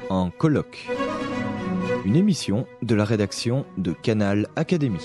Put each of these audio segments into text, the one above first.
En colloque. Une émission de la rédaction de Canal Académie.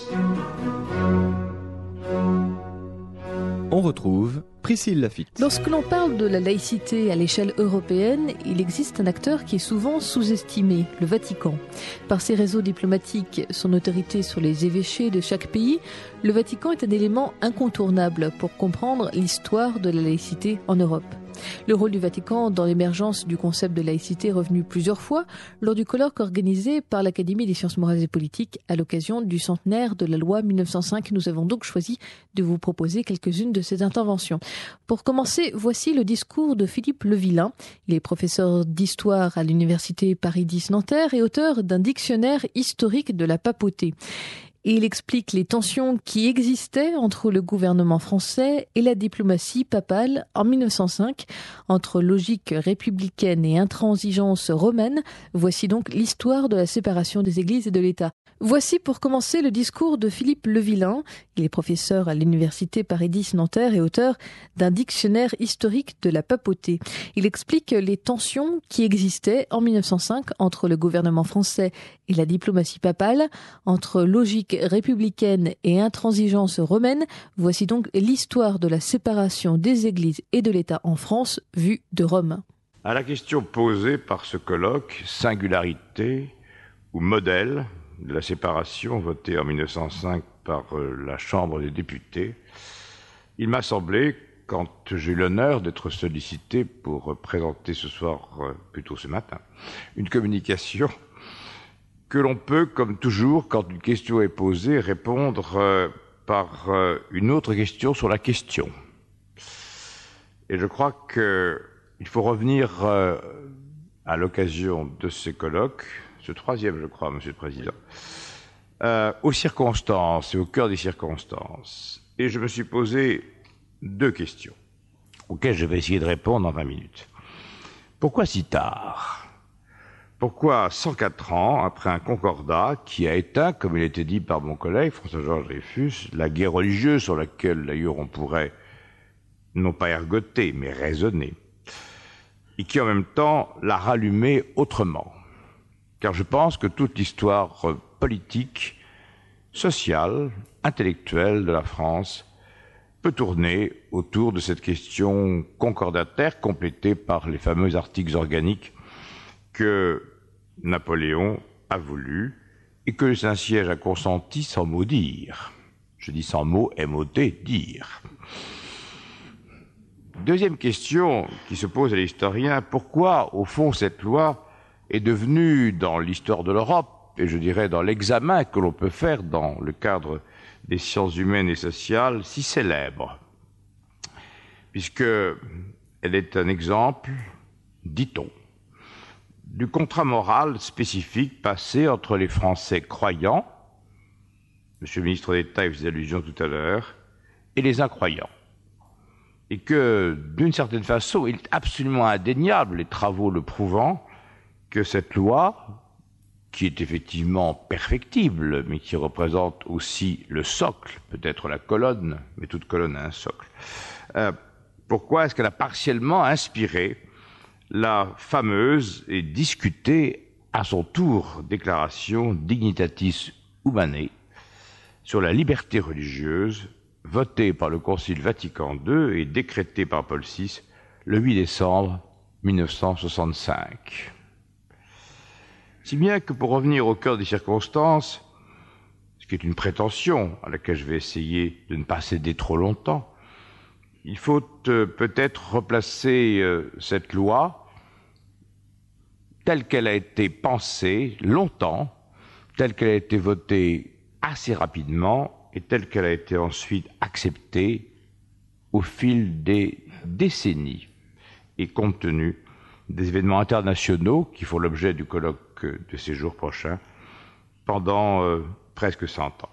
On retrouve Priscille Laffitte. Lorsque l'on parle de la laïcité à l'échelle européenne, il existe un acteur qui est souvent sous-estimé, le Vatican. Par ses réseaux diplomatiques, son autorité sur les évêchés de chaque pays, le Vatican est un élément incontournable pour comprendre l'histoire de la laïcité en Europe. Le rôle du Vatican dans l'émergence du concept de laïcité est revenu plusieurs fois lors du colloque organisé par l'Académie des sciences morales et politiques à l'occasion du centenaire de la loi 1905. Nous avons donc choisi de vous proposer quelques-unes de ces interventions. Pour commencer, voici le discours de Philippe Levillain. Il est professeur d'histoire à l'université Paris X Nanterre et auteur d'un dictionnaire historique de la papauté. Et il explique les tensions qui existaient entre le gouvernement français et la diplomatie papale en 1905, entre logique républicaine et intransigeance romaine. Voici donc l'histoire de la séparation des églises et de l'État. Voici pour commencer le discours de Philippe Levillain. Il est professeur à l'université Paris X Nanterre et auteur d'un dictionnaire historique de la papauté. Il explique les tensions qui existaient en 1905 entre le gouvernement français et la diplomatie papale, entre logique républicaine et intransigeance romaine. Voici donc l'histoire de la séparation des églises et de l'État en France, vue de Rome. À la question posée par ce colloque, singularité ou modèle de la séparation votée en 1905 par la Chambre des députés, il m'a semblé, quand j'ai eu l'honneur d'être sollicité pour présenter ce soir, plutôt ce matin, une communication que l'on peut, comme toujours, quand une question est posée, répondre par une autre question sur la question. Et je crois qu'il faut revenir à l'occasion de ces colloques, ce troisième, je crois, Monsieur le Président, aux circonstances et au cœur des circonstances. Et je me suis posé deux questions, auxquelles je vais essayer de répondre en 20 minutes. Pourquoi si tard ? Pourquoi 104 ans, après un concordat qui a éteint, comme il a été dit par mon collègue François-Georges Dreyfus, la guerre religieuse sur laquelle d'ailleurs on pourrait non pas ergoter, mais raisonner, et qui en même temps l'a rallumé autrement. Car je pense que toute l'histoire politique, sociale, intellectuelle de la France peut tourner autour de cette question concordataire complétée par les fameux articles organiques que Napoléon a voulu et que le Saint-Siège a consenti sans mot dire. Je dis sans mot, M-O-T, dire. Deuxième question qui se pose à l'historien, pourquoi, au fond, cette loi est devenue, dans l'histoire de l'Europe, et je dirais dans l'examen que l'on peut faire dans le cadre des sciences humaines et sociales, si célèbre, puisqu'elle est un exemple, dit-on, du contrat moral spécifique passé entre les Français croyants, Monsieur le ministre d'État y faisait allusion tout à l'heure, et les incroyants. Et que, d'une certaine façon, il est absolument indéniable, les travaux le prouvant, que cette loi, qui est effectivement perfectible, mais qui représente aussi le socle, peut-être la colonne, mais toute colonne a un socle. Pourquoi est-ce qu'elle a partiellement inspiré la fameuse et discutée à son tour déclaration Dignitatis Humanae sur la liberté religieuse, votée par le Concile Vatican II et décrétée par Paul VI le 8 décembre 1965. Si bien que, pour revenir au cœur des circonstances, ce qui est une prétention à laquelle je vais essayer de ne pas céder trop longtemps, il faut peut-être replacer cette loi telle qu'elle a été pensée longtemps, telle qu'elle a été votée assez rapidement et telle qu'elle a été ensuite acceptée au fil des décennies et compte tenu des événements internationaux qui font l'objet du colloque de ces jours prochains pendant presque 100 ans.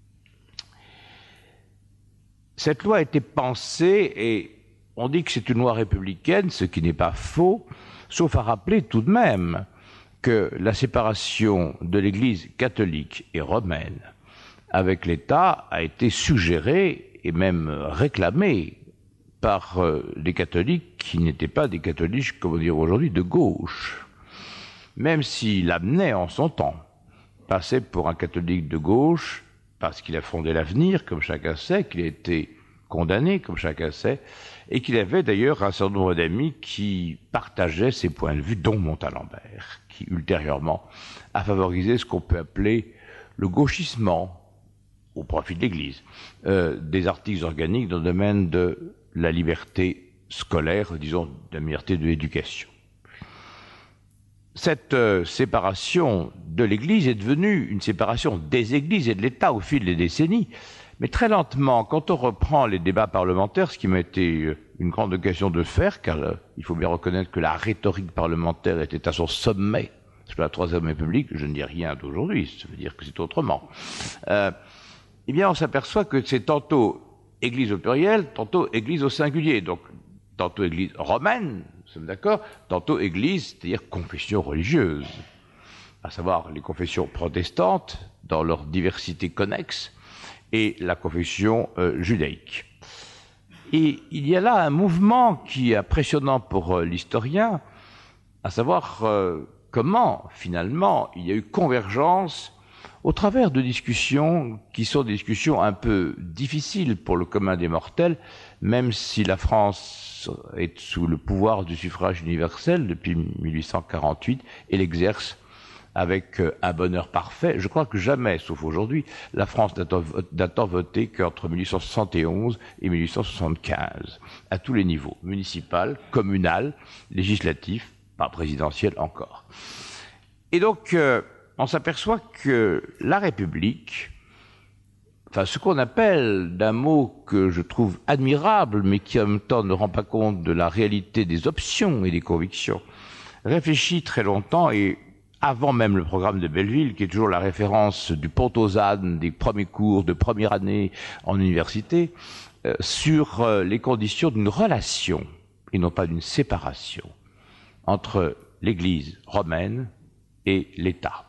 Cette loi a été pensée, et on dit que c'est une loi républicaine, ce qui n'est pas faux, sauf à rappeler tout de même que la séparation de l'Église catholique et romaine avec l'État a été suggérée et même réclamée par des catholiques qui n'étaient pas des catholiques, comme on dirait aujourd'hui, de gauche, même s'il amenait en son temps, passait pour un catholique de gauche, parce qu'il a fondé l'Avenir, comme chacun sait, qu'il a été condamné, comme chacun sait, et qu'il avait d'ailleurs un certain nombre d'amis qui partageaient ses points de vue, dont Montalembert, qui ultérieurement a favorisé ce qu'on peut appeler le gauchissement, au profit de l'Église, des articles organiques dans le domaine de la liberté scolaire, disons, de la liberté de l'éducation. Cette séparation de l'Église est devenue une séparation des Églises et de l'État au fil des décennies, mais très lentement, quand on reprend les débats parlementaires, ce qui m'a été une grande occasion de faire, car il faut bien reconnaître que la rhétorique parlementaire était à son sommet sous la Troisième République, je ne dis rien d'aujourd'hui, ça veut dire que c'est autrement. Eh bien, on s'aperçoit que c'est tantôt Église au pluriel, tantôt Église au singulier, donc tantôt Église romaine, nous sommes d'accord, tantôt Église, c'est-à-dire confession religieuse, à savoir les confessions protestantes dans leur diversité connexe et la confession judaïque. Et il y a là un mouvement qui est impressionnant pour l'historien, à savoir comment, finalement, il y a eu convergence au travers de discussions qui sont des discussions un peu difficiles pour le commun des mortels, même si la France est sous le pouvoir du suffrage universel depuis 1848 et l'exerce avec un bonheur parfait. Je crois que jamais, sauf aujourd'hui, la France n'a tant voté qu'entre 1871 et 1875, à tous les niveaux, municipal, communal, législatif, pas présidentiel encore. Et donc, on s'aperçoit que la République, enfin ce qu'on appelle d'un mot que je trouve admirable, mais qui en même temps ne rend pas compte de la réalité des options et des convictions, réfléchit très longtemps et avant même le programme de Belleville, qui est toujours la référence du pont aux ânes, des premiers cours de première année en université, sur les conditions d'une relation, et non pas d'une séparation, entre l'Église romaine et l'État.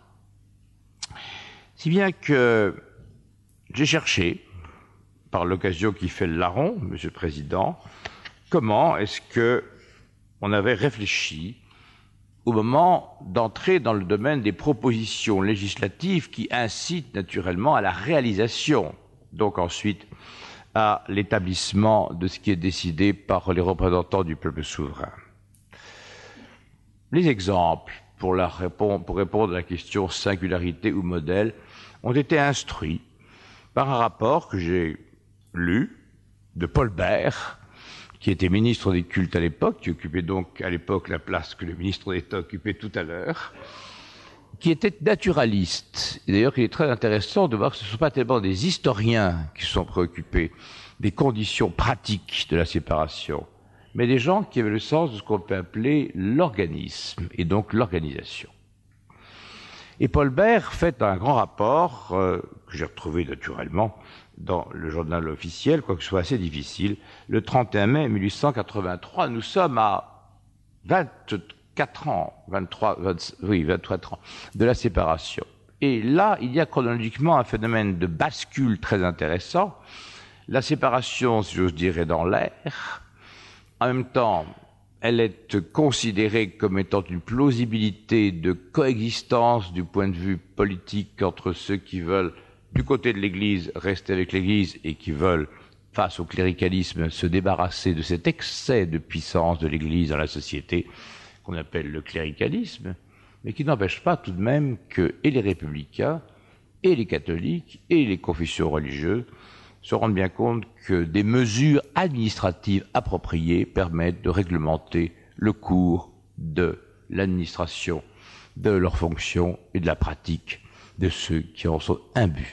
Si bien que j'ai cherché, par l'occasion qui fait le larron, Monsieur le Président, comment est-ce que on avait réfléchi au moment d'entrer dans le domaine des propositions législatives qui incitent naturellement à la réalisation, donc ensuite à l'établissement de ce qui est décidé par les représentants du peuple souverain. Les exemples pour répondre à la question singularité ou modèle ont été instruits par un rapport que j'ai lu de Paul Bert, qui était ministre des Cultes à l'époque, qui occupait donc à l'époque la place que le ministre d'État occupait tout à l'heure, qui était naturaliste. Et d'ailleurs, il est très intéressant de voir que ce ne sont pas tellement des historiens qui se sont préoccupés des conditions pratiques de la séparation, mais des gens qui avaient le sens de ce qu'on peut appeler l'organisme, et donc l'organisation. Et Paul Bert fait un grand rapport, que j'ai retrouvé naturellement dans le journal officiel, quoique ce soit assez difficile, le 31 mai 1883. Nous sommes à 24 ans, 23 ans de la séparation. Et là, il y a chronologiquement un phénomène de bascule très intéressant. La séparation, si j'ose dire, est dans l'air. En même temps, elle est considérée comme étant une plausibilité de coexistence du point de vue politique entre ceux qui veulent, du côté de l'Église, rester avec l'Église et qui veulent, face au cléricalisme, se débarrasser de cet excès de puissance de l'Église dans la société qu'on appelle le cléricalisme, mais qui n'empêche pas tout de même que et les républicains, et les catholiques, et les confessions religieuses se rendent bien compte que des mesures administratives appropriées permettent de réglementer le cours de l'administration, de leurs fonctions et de la pratique de ceux qui en sont imbus.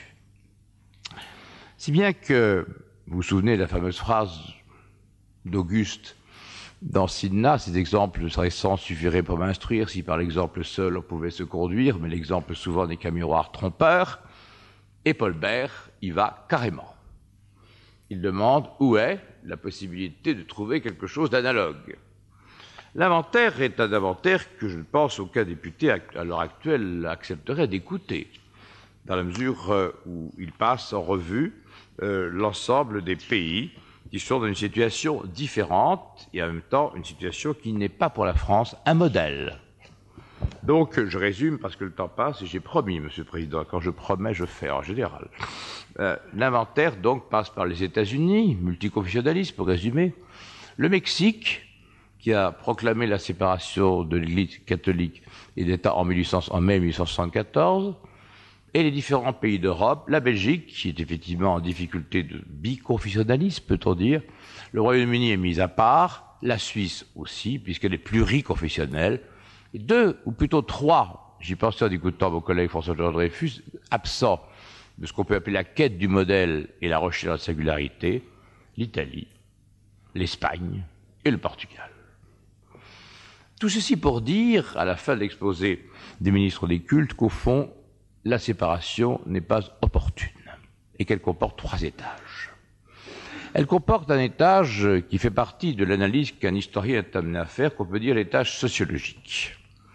Si bien que, vous vous souvenez de la fameuse phrase d'Auguste dans Cinna, ces exemples récents suffiraient pour m'instruire si par l'exemple seul on pouvait se conduire, mais l'exemple souvent n'est qu'un miroir trompeur, et Paul Bert y va carrément. Il demande où est la possibilité de trouver quelque chose d'analogue. L'inventaire est un inventaire que je pense aucun député à l'heure actuelle accepterait d'écouter, dans la mesure où il passe en revue l'ensemble des pays qui sont dans une situation différente et en même temps une situation qui n'est pas pour la France un modèle. Donc, je résume parce que le temps passe et j'ai promis, Monsieur le Président, quand je promets, je fais en général. L'inventaire, donc, passe par les États-Unis, multiconfessionnalisme, pour résumer, le Mexique, qui a proclamé la séparation de l'Église catholique et d'État en mai 1874, et les différents pays d'Europe, la Belgique, qui est effectivement en difficulté de biconfessionnalisme, peut-on dire, le Royaume-Uni est mis à part, la Suisse aussi, puisqu'elle est pluriconfessionnelle, et deux, ou plutôt trois, j'y pensais en écoutant mon collègue François-Georges Dreyfus, absents de ce qu'on peut appeler la quête du modèle et la recherche de la singularité, l'Italie, l'Espagne et le Portugal. Tout ceci pour dire, à la fin de l'exposé des ministres des cultes, qu'au fond, la séparation n'est pas opportune et qu'elle comporte trois étages. Elle comporte un étage qui fait partie de l'analyse qu'un historien est amené à faire, qu'on peut dire l'étage sociologique.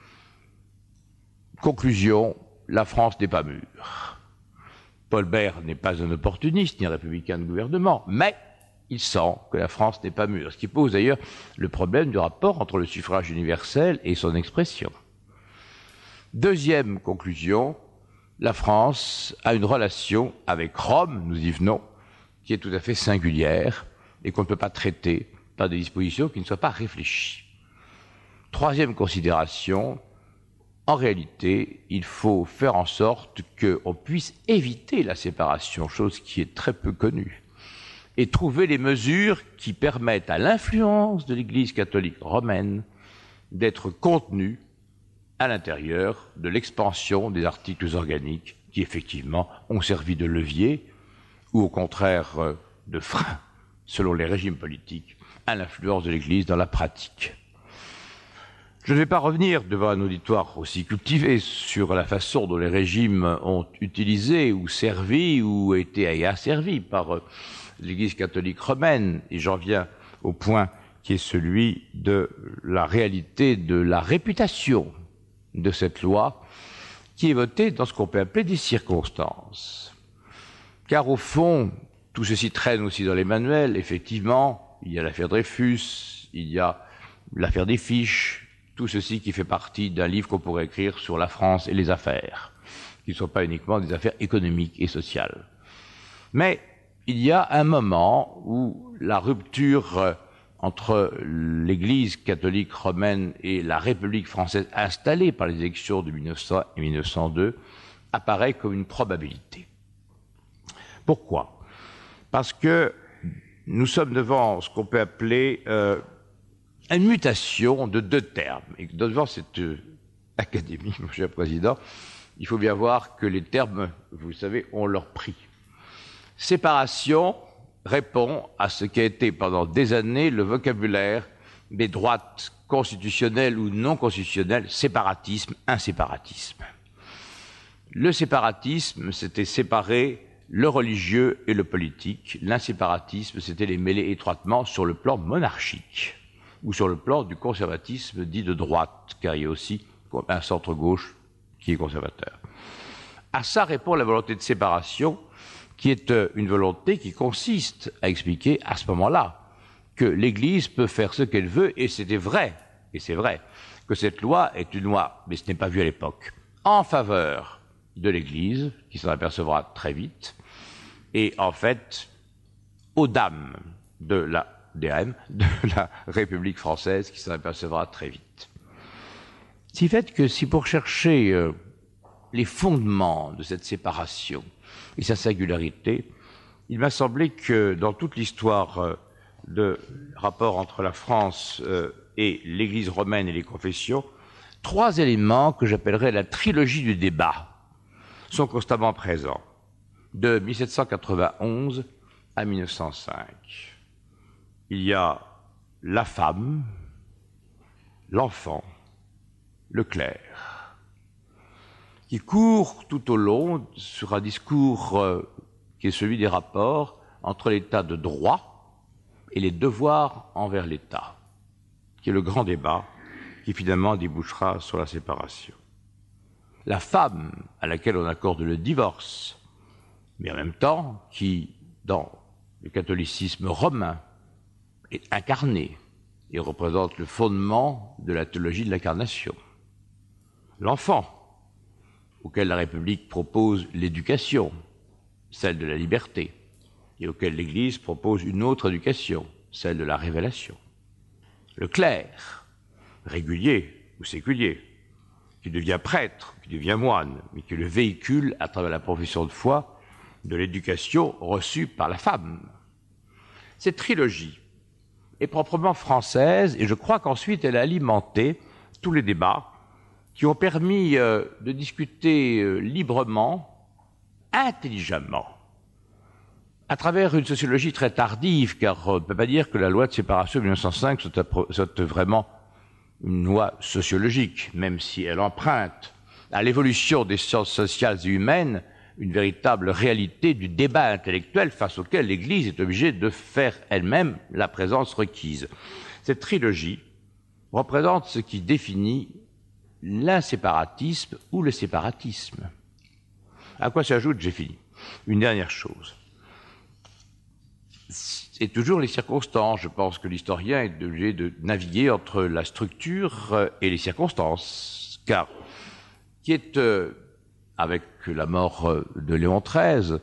Conclusion, la France n'est pas mûre. Paul Bert n'est pas un opportuniste ni un républicain de gouvernement, mais il sent que la France n'est pas mûre, ce qui pose d'ailleurs le problème du rapport entre le suffrage universel et son expression. Deuxième conclusion, la France a une relation avec Rome, nous y venons, qui est tout à fait singulière et qu'on ne peut pas traiter par des dispositions qui ne soient pas réfléchies. Troisième considération, en réalité, il faut faire en sorte qu'on puisse éviter la séparation, chose qui est très peu connue, et trouver les mesures qui permettent à l'influence de l'Église catholique romaine d'être contenue à l'intérieur de l'expansion des articles organiques qui, effectivement, ont servi de levier ou, au contraire, de frein, selon les régimes politiques, à l'influence de l'Église dans la pratique. Je ne vais pas revenir devant un auditoire aussi cultivé sur la façon dont les régimes ont utilisé ou servi ou été asservis par l'Église catholique romaine, et j'en viens au point qui est celui de la réalité de la réputation de cette loi qui est votée dans ce qu'on peut appeler des circonstances. Car au fond, tout ceci traîne aussi dans les manuels, effectivement, il y a l'affaire Dreyfus, il y a l'affaire des fiches, tout ceci qui fait partie d'un livre qu'on pourrait écrire sur la France et les affaires, qui ne sont pas uniquement des affaires économiques et sociales. Mais il y a un moment où la rupture entre l'Église catholique romaine et la République française installée par les élections de 1900 et 1902 apparaît comme une probabilité. Pourquoi? Parce que nous sommes devant ce qu'on peut appeler une mutation de deux termes. Et devant cette académie, mon cher Président, il faut bien voir que les termes, vous savez, ont leur prix. Séparation répond à ce qui a été pendant des années le vocabulaire des droites constitutionnelles ou non constitutionnelles, séparatisme, inséparatisme. Le séparatisme, c'était séparer le religieux et le politique. L'inséparatisme, c'était les mêler étroitement sur le plan monarchique ou sur le plan du conservatisme dit de droite, car il y a aussi un centre-gauche qui est conservateur. À ça répond la volonté de séparation, qui est une volonté qui consiste à expliquer à ce moment-là que l'Église peut faire ce qu'elle veut, et c'était vrai, et c'est vrai, que cette loi est une loi, mais ce n'est pas vu à l'époque, en faveur de l'Église, qui s'en apercevra très vite, et en fait, aux dames de la République française, qui s'en apercevra très vite. Si fait que si pour chercher les fondements de cette séparation et sa singularité, il m'a semblé que dans toute l'histoire de rapport entre la France et l'Église romaine et les confessions, trois éléments que j'appellerais la trilogie du débat sont constamment présents, de 1791 à 1905. Il y a la femme, l'enfant, le clerc, qui court tout au long sur un discours qui est celui des rapports entre l'état de droit et les devoirs envers l'État, qui est le grand débat qui finalement débouchera sur la séparation. La femme à laquelle on accorde le divorce, mais en même temps qui, dans le catholicisme romain, est incarnée et représente le fondement de la théologie de l'incarnation. l'enfant, auquel la République propose l'éducation, celle de la liberté, et auquel l'Église propose une autre éducation, celle de la révélation. Le clerc, régulier ou séculier, qui devient prêtre, qui devient moine, mais qui le véhicule à travers la profession de foi de l'éducation reçue par la femme. Cette trilogie est proprement française et je crois qu'ensuite elle a alimenté tous les débats qui ont permis de discuter librement, intelligemment, à travers une sociologie très tardive, car on ne peut pas dire que la loi de séparation de 1905 soit vraiment une loi sociologique, même si elle emprunte à l'évolution des sciences sociales et humaines une véritable réalité du débat intellectuel face auquel l'Église est obligée de faire elle-même la présence requise. Cette trilogie représente ce qui définit l'inséparatisme ou le séparatisme. À quoi s'ajoute, j'ai fini, une dernière chose. C'est toujours les circonstances. Je pense que l'historien est obligé de naviguer entre la structure et les circonstances, car qui est, avec la mort de Léon XIII,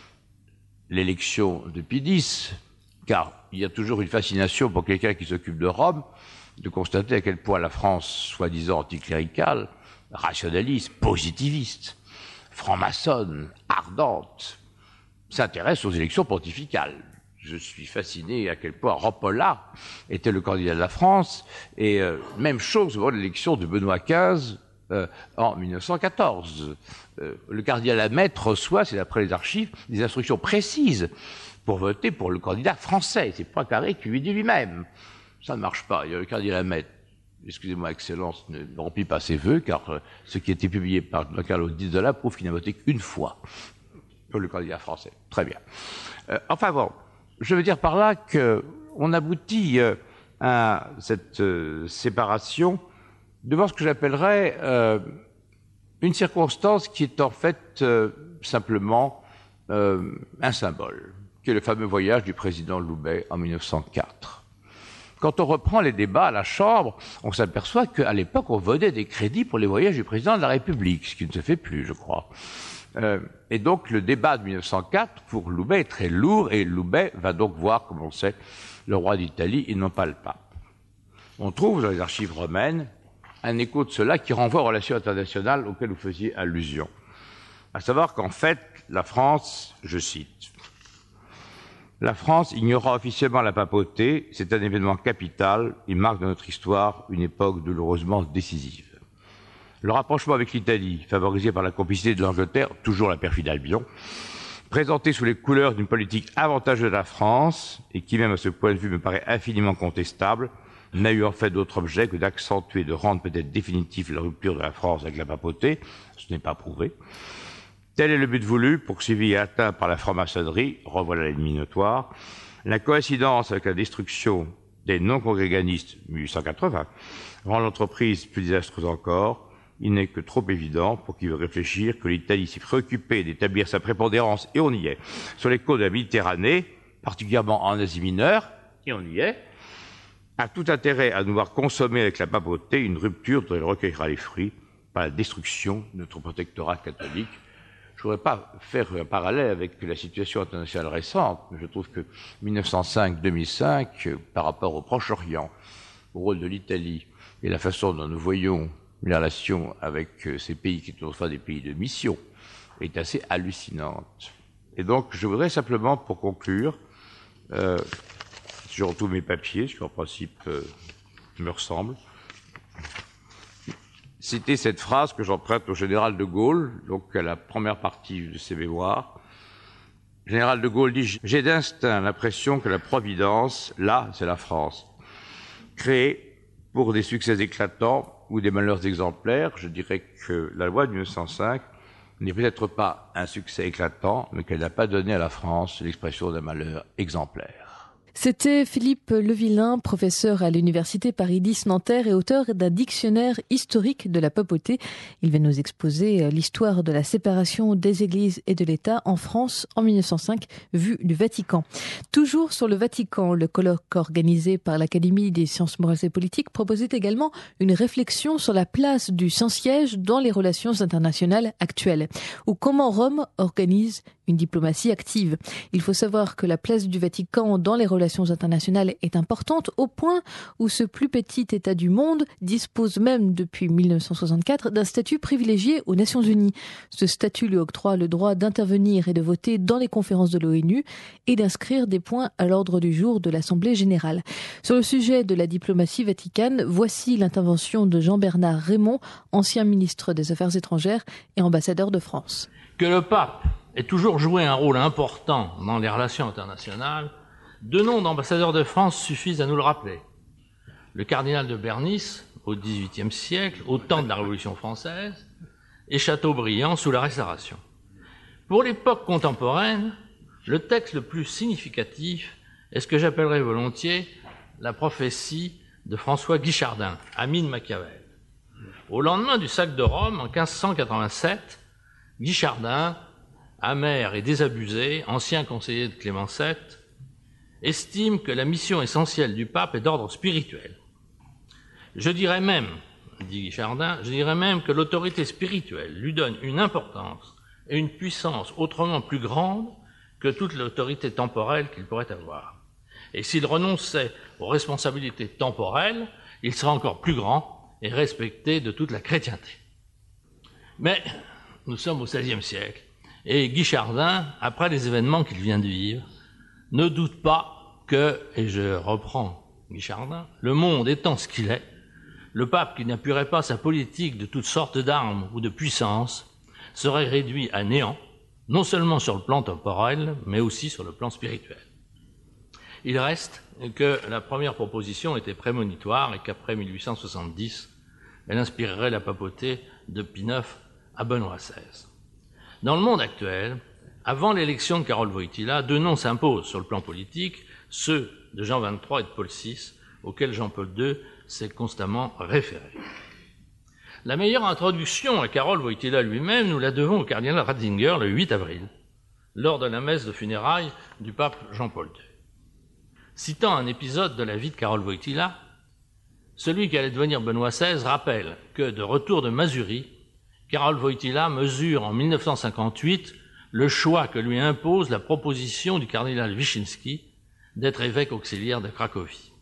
l'élection de Pie X, car il y a toujours une fascination pour quelqu'un qui s'occupe de Rome, de constater à quel point la France, soi-disant anticléricale, rationaliste, positiviste, franc-maçonne, ardente, s'intéresse aux élections pontificales. Je suis fasciné à quel point Rampolla était le candidat de la France, et même chose pour l'élection de Benoît XV en 1914. Le cardinal Lameth reçoit, c'est d'après les archives, des instructions précises pour voter pour le candidat français. C'est Poincaré qui lui dit lui-même. Ça ne marche pas. Il y a le cardinal Lameth, excusez-moi, Excellence, ne remplit pas ses vœux, car ce qui a été publié par Don Carlo Di Zola prouve qu'il n'a voté qu'une fois pour le candidat français. Très bien. Enfin bon, je veux dire par là qu'on aboutit à cette séparation devant ce que j'appellerais une circonstance qui est en fait simplement un symbole, qui est le fameux voyage du président Loubet en 1904. Quand on reprend les débats à la Chambre, on s'aperçoit qu'à l'époque, on votait des crédits pour les voyages du président de la République, ce qui ne se fait plus, je crois. Et donc, le débat de 1904, pour Loubet, est très lourd, et Loubet va donc voir, comme on sait, le roi d'Italie et non pas le pape. On trouve dans les archives romaines un écho de cela qui renvoie aux relations internationales auxquelles vous faisiez allusion. À savoir qu'en fait, la France, je cite, « La France ignora officiellement la papauté, c'est un événement capital, il marque dans notre histoire une époque douloureusement décisive. Le rapprochement avec l'Italie, favorisé par la complicité de l'Angleterre, toujours la perfide Albion, présenté sous les couleurs d'une politique avantageuse de la France, et qui même à ce point de vue me paraît infiniment contestable, n'a eu en fait d'autre objet que d'accentuer, de rendre peut-être définitive la rupture de la France avec la papauté, ce n'est pas prouvé. Tel est le but voulu, poursuivi et atteint par la franc-maçonnerie, revoilà l'ennemi notoire. La coïncidence avec la destruction des non-congréganistes 1880 rend l'entreprise plus désastreuse encore. Il n'est que trop évident, pour qui veut réfléchir, que l'Italie s'est préoccupée d'établir sa prépondérance, et on y est, sur les côtes de la Méditerranée, particulièrement en Asie mineure, et on y est, a tout intérêt à nous voir consommer avec la papauté une rupture dont elle recueillera les fruits par la destruction de notre protectorat catholique. Je ne voudrais pas faire un parallèle avec la situation internationale récente, mais je trouve que 1905-2005, par rapport au Proche-Orient, au rôle de l'Italie et la façon dont nous voyons les relations avec ces pays qui sont autrefois des pays de mission, est assez hallucinante. Et donc, je voudrais simplement, pour conclure, sur tous mes papiers, ce qui en principe me ressemble, citer cette phrase que j'emprunte au général de Gaulle, donc à la première partie de ses mémoires. Le général de Gaulle dit « J'ai d'instinct l'impression que la Providence, là, c'est la France, créée pour des succès éclatants ou des malheurs exemplaires. Je dirais que la loi de 1905 n'est peut-être pas un succès éclatant, mais qu'elle n'a pas donné à la France l'expression d'un malheur exemplaire. » C'était Philippe Levillain, professeur à l'université Paris X Nanterre et auteur d'un dictionnaire historique de la papauté. Il va nous exposer l'histoire de la séparation des églises et de l'État en France en 1905, vue du Vatican. Toujours sur le Vatican, le colloque organisé par l'Académie des sciences morales et politiques proposait également une réflexion sur la place du Saint-Siège dans les relations internationales actuelles, ou comment Rome organise une diplomatie active. Il faut savoir que la place du Vatican dans les relations internationales est importante au point où ce plus petit État du monde dispose même depuis 1964 d'un statut privilégié aux Nations Unies. Ce statut lui octroie le droit d'intervenir et de voter dans les conférences de l'ONU et d'inscrire des points à l'ordre du jour de l'Assemblée générale. Sur le sujet de la diplomatie vaticane, voici l'intervention de Jean-Bernard Raymond, ancien ministre des Affaires étrangères et ambassadeur de France. Que le pape ait toujours joué un rôle important dans les relations internationales, deux noms d'ambassadeurs de France suffisent à nous le rappeler. Le cardinal de Bernis, au XVIIIe siècle, au temps de la Révolution française, et Chateaubriand sous la Restauration. Pour l'époque contemporaine, le texte le plus significatif est ce que j'appellerais volontiers la prophétie de François Guichardin, ami de Machiavel. Au lendemain du sac de Rome, en 1587, Guichardin, amer et désabusé, ancien conseiller de Clément VII, estime que la mission essentielle du pape est d'ordre spirituel. Je dirais même, dit Guichardin, que l'autorité spirituelle lui donne une importance et une puissance autrement plus grandes que toute l'autorité temporelle qu'il pourrait avoir. Et s'il renonçait aux responsabilités temporelles, il serait encore plus grand et respecté de toute la chrétienté. Mais nous sommes au XVIe siècle, et Guichardin, après les événements qu'il vient de vivre, ne doute pas que, et je reprends Guichardin, le monde étant ce qu'il est, le pape qui n'appuierait pas sa politique de toutes sortes d'armes ou de puissances serait réduit à néant, non seulement sur le plan temporel, mais aussi sur le plan spirituel. Il reste que la première proposition était prémonitoire et qu'après 1870, elle inspirerait la papauté de Pie IX à Benoît XVI. Dans le monde actuel, avant l'élection de Karol Wojtyła, deux noms s'imposent sur le plan politique, ceux de Jean XXIII et de Paul VI, auxquels Jean-Paul II s'est constamment référé. La meilleure introduction à Karol Wojtyła lui-même, nous la devons au cardinal Ratzinger le 8 avril, lors de la messe de funérailles du pape Jean-Paul II. Citant un épisode de la vie de Karol Wojtyła, celui qui allait devenir Benoît XVI rappelle que, de retour de Mazurie, Karol Wojtyła mesure en 1958 le choix que lui impose la proposition du cardinal Wyszynski d'être évêque auxiliaire de Cracovie.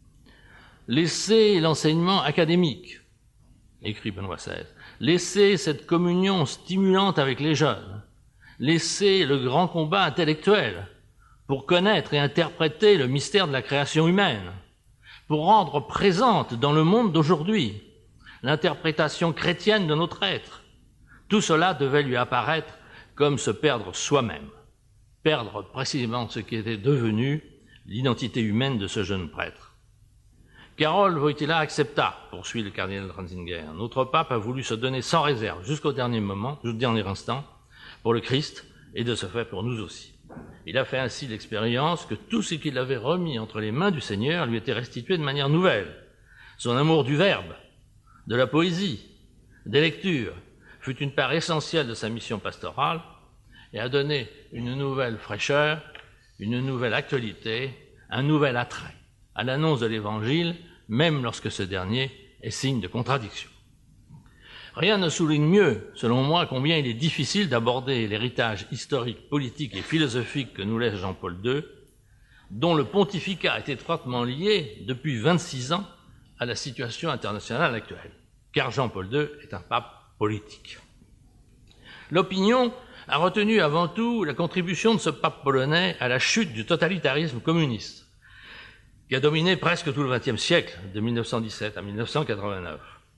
Laissez l'enseignement académique, écrit Benoît XVI, laissez cette communion stimulante avec les jeunes, laissez le grand combat intellectuel pour connaître et interpréter le mystère de la création humaine, pour rendre présente dans le monde d'aujourd'hui l'interprétation chrétienne de notre être. Tout cela devait lui apparaître comme se perdre soi-même, perdre précisément ce qui était devenu l'identité humaine de ce jeune prêtre. Karol Wojtyła accepta, poursuit le cardinal Ratzinger. Notre pape a voulu se donner sans réserve jusqu'au dernier moment, jusqu'au dernier instant, pour le Christ et de ce fait pour nous aussi. Il a fait ainsi l'expérience que tout ce qu'il avait remis entre les mains du Seigneur lui était restitué de manière nouvelle. Son amour du verbe, de la poésie, des lectures, fut une part essentielle de sa mission pastorale et a donné une nouvelle fraîcheur, une nouvelle actualité, un nouvel attrait à l'annonce de l'Évangile, même lorsque ce dernier est signe de contradiction. Rien ne souligne mieux, selon moi, combien il est difficile d'aborder l'héritage historique, politique et philosophique que nous laisse Jean-Paul II, dont le pontificat est étroitement lié depuis 26 ans à la situation internationale actuelle, car Jean-Paul II est un pape politique. L'opinion a retenu avant tout la contribution de ce pape polonais à la chute du totalitarisme communiste, qui a dominé presque tout le XXe siècle, de 1917 à 1989.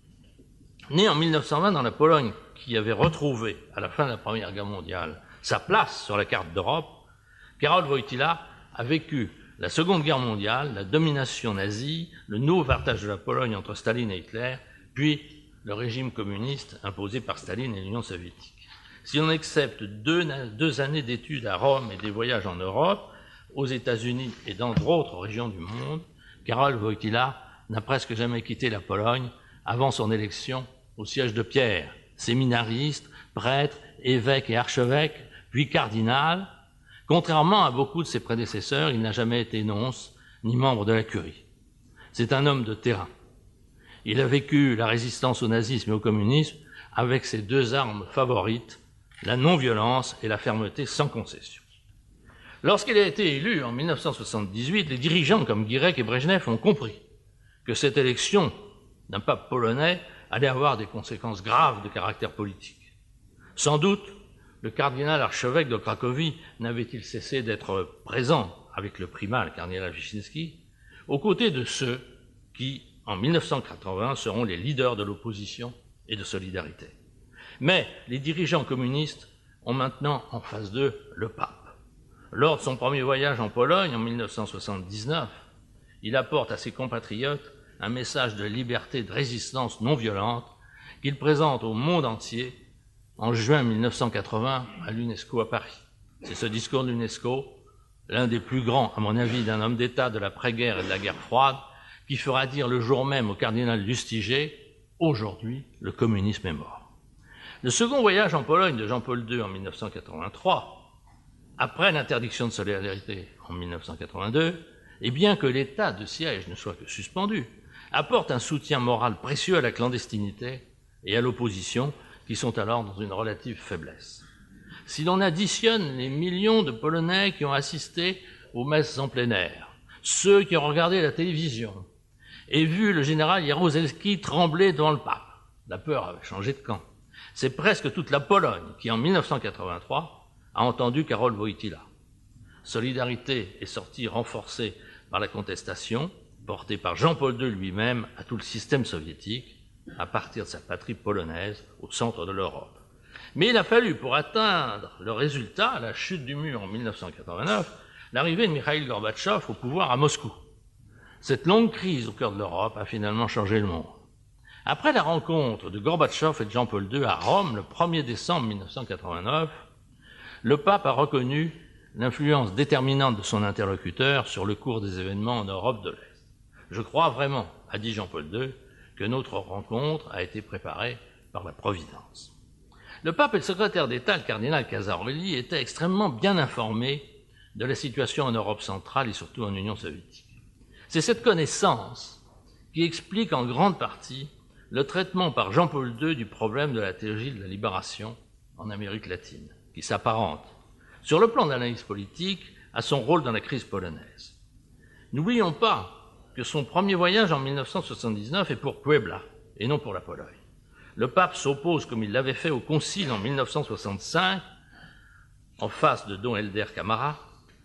Né en 1920 dans la Pologne, qui avait retrouvé, à la fin de la Première Guerre mondiale, sa place sur la carte d'Europe, Karol Wojtyła a vécu la Seconde Guerre mondiale, la domination nazie, le nouveau partage de la Pologne entre Staline et Hitler, puis le régime communiste imposé par Staline et l'Union soviétique. Si l'on accepte deux années d'études à Rome et des voyages en Europe, aux États-Unis et dans d'autres régions du monde, Karol Wojtyła n'a presque jamais quitté la Pologne avant son élection au siège de Pierre. Séminariste, prêtre, évêque et archevêque, puis cardinal, contrairement à beaucoup de ses prédécesseurs, il n'a jamais été nonce ni membre de la curie. C'est un homme de terrain. Il a vécu la résistance au nazisme et au communisme avec ses deux armes favorites, la non-violence et la fermeté sans concession. Lorsqu'il a été élu en 1978, les dirigeants comme Guirec et Brejnev ont compris que cette élection d'un pape polonais allait avoir des conséquences graves de caractère politique. Sans doute, le cardinal archevêque de Cracovie n'avait-il cessé d'être présent avec le primat, le cardinal Wyszynski, aux côtés de ceux qui, en 1980, seront les leaders de l'opposition et de solidarité. Mais les dirigeants communistes ont maintenant en face d'eux le pape. Lors de son premier voyage en Pologne en 1979, il apporte à ses compatriotes un message de liberté et de résistance non violente qu'il présente au monde entier en juin 1980 à l'UNESCO à Paris. C'est ce discours de l'UNESCO, l'un des plus grands, à mon avis, d'un homme d'État de l'après-guerre et de la guerre froide, qui fera dire le jour même au cardinal Lustiger « Aujourd'hui, le communisme est mort ». Le second voyage en Pologne de Jean-Paul II en 1983, après l'interdiction de solidarité en 1982, et bien que l'état de siège ne soit que suspendu, apporte un soutien moral précieux à la clandestinité et à l'opposition, qui sont alors dans une relative faiblesse. Si l'on additionne les millions de Polonais qui ont assisté aux messes en plein air, ceux qui ont regardé la télévision et vu le général Jaruzelski trembler devant le pape, la peur avait changé de camp. C'est presque toute la Pologne qui, en 1983, a entendu Karol Wojtyła. Solidarité est sortie renforcée par la contestation, portée par Jean-Paul II lui-même à tout le système soviétique, à partir de sa patrie polonaise, au centre de l'Europe. Mais il a fallu, pour atteindre le résultat, la chute du mur en 1989, l'arrivée de Mikhaïl Gorbatchev au pouvoir à Moscou. Cette longue crise au cœur de l'Europe a finalement changé le monde. Après la rencontre de Gorbatchev et de Jean-Paul II à Rome, le 1er décembre 1989, le pape a reconnu l'influence déterminante de son interlocuteur sur le cours des événements en Europe de l'Est. Je crois vraiment, a dit Jean-Paul II, que notre rencontre a été préparée par la Providence. Le pape et le secrétaire d'État, le cardinal Casaroli, étaient extrêmement bien informés de la situation en Europe centrale et surtout en Union soviétique. C'est cette connaissance qui explique en grande partie le traitement par Jean-Paul II du problème de la théologie de la libération en Amérique latine, qui s'apparente, sur le plan de l'analyse politique, à son rôle dans la crise polonaise. N'oublions pas que son premier voyage en 1979 est pour Puebla et non pour la Pologne. Le pape s'oppose, comme il l'avait fait au Concile en 1965, en face de Don Helder Camara.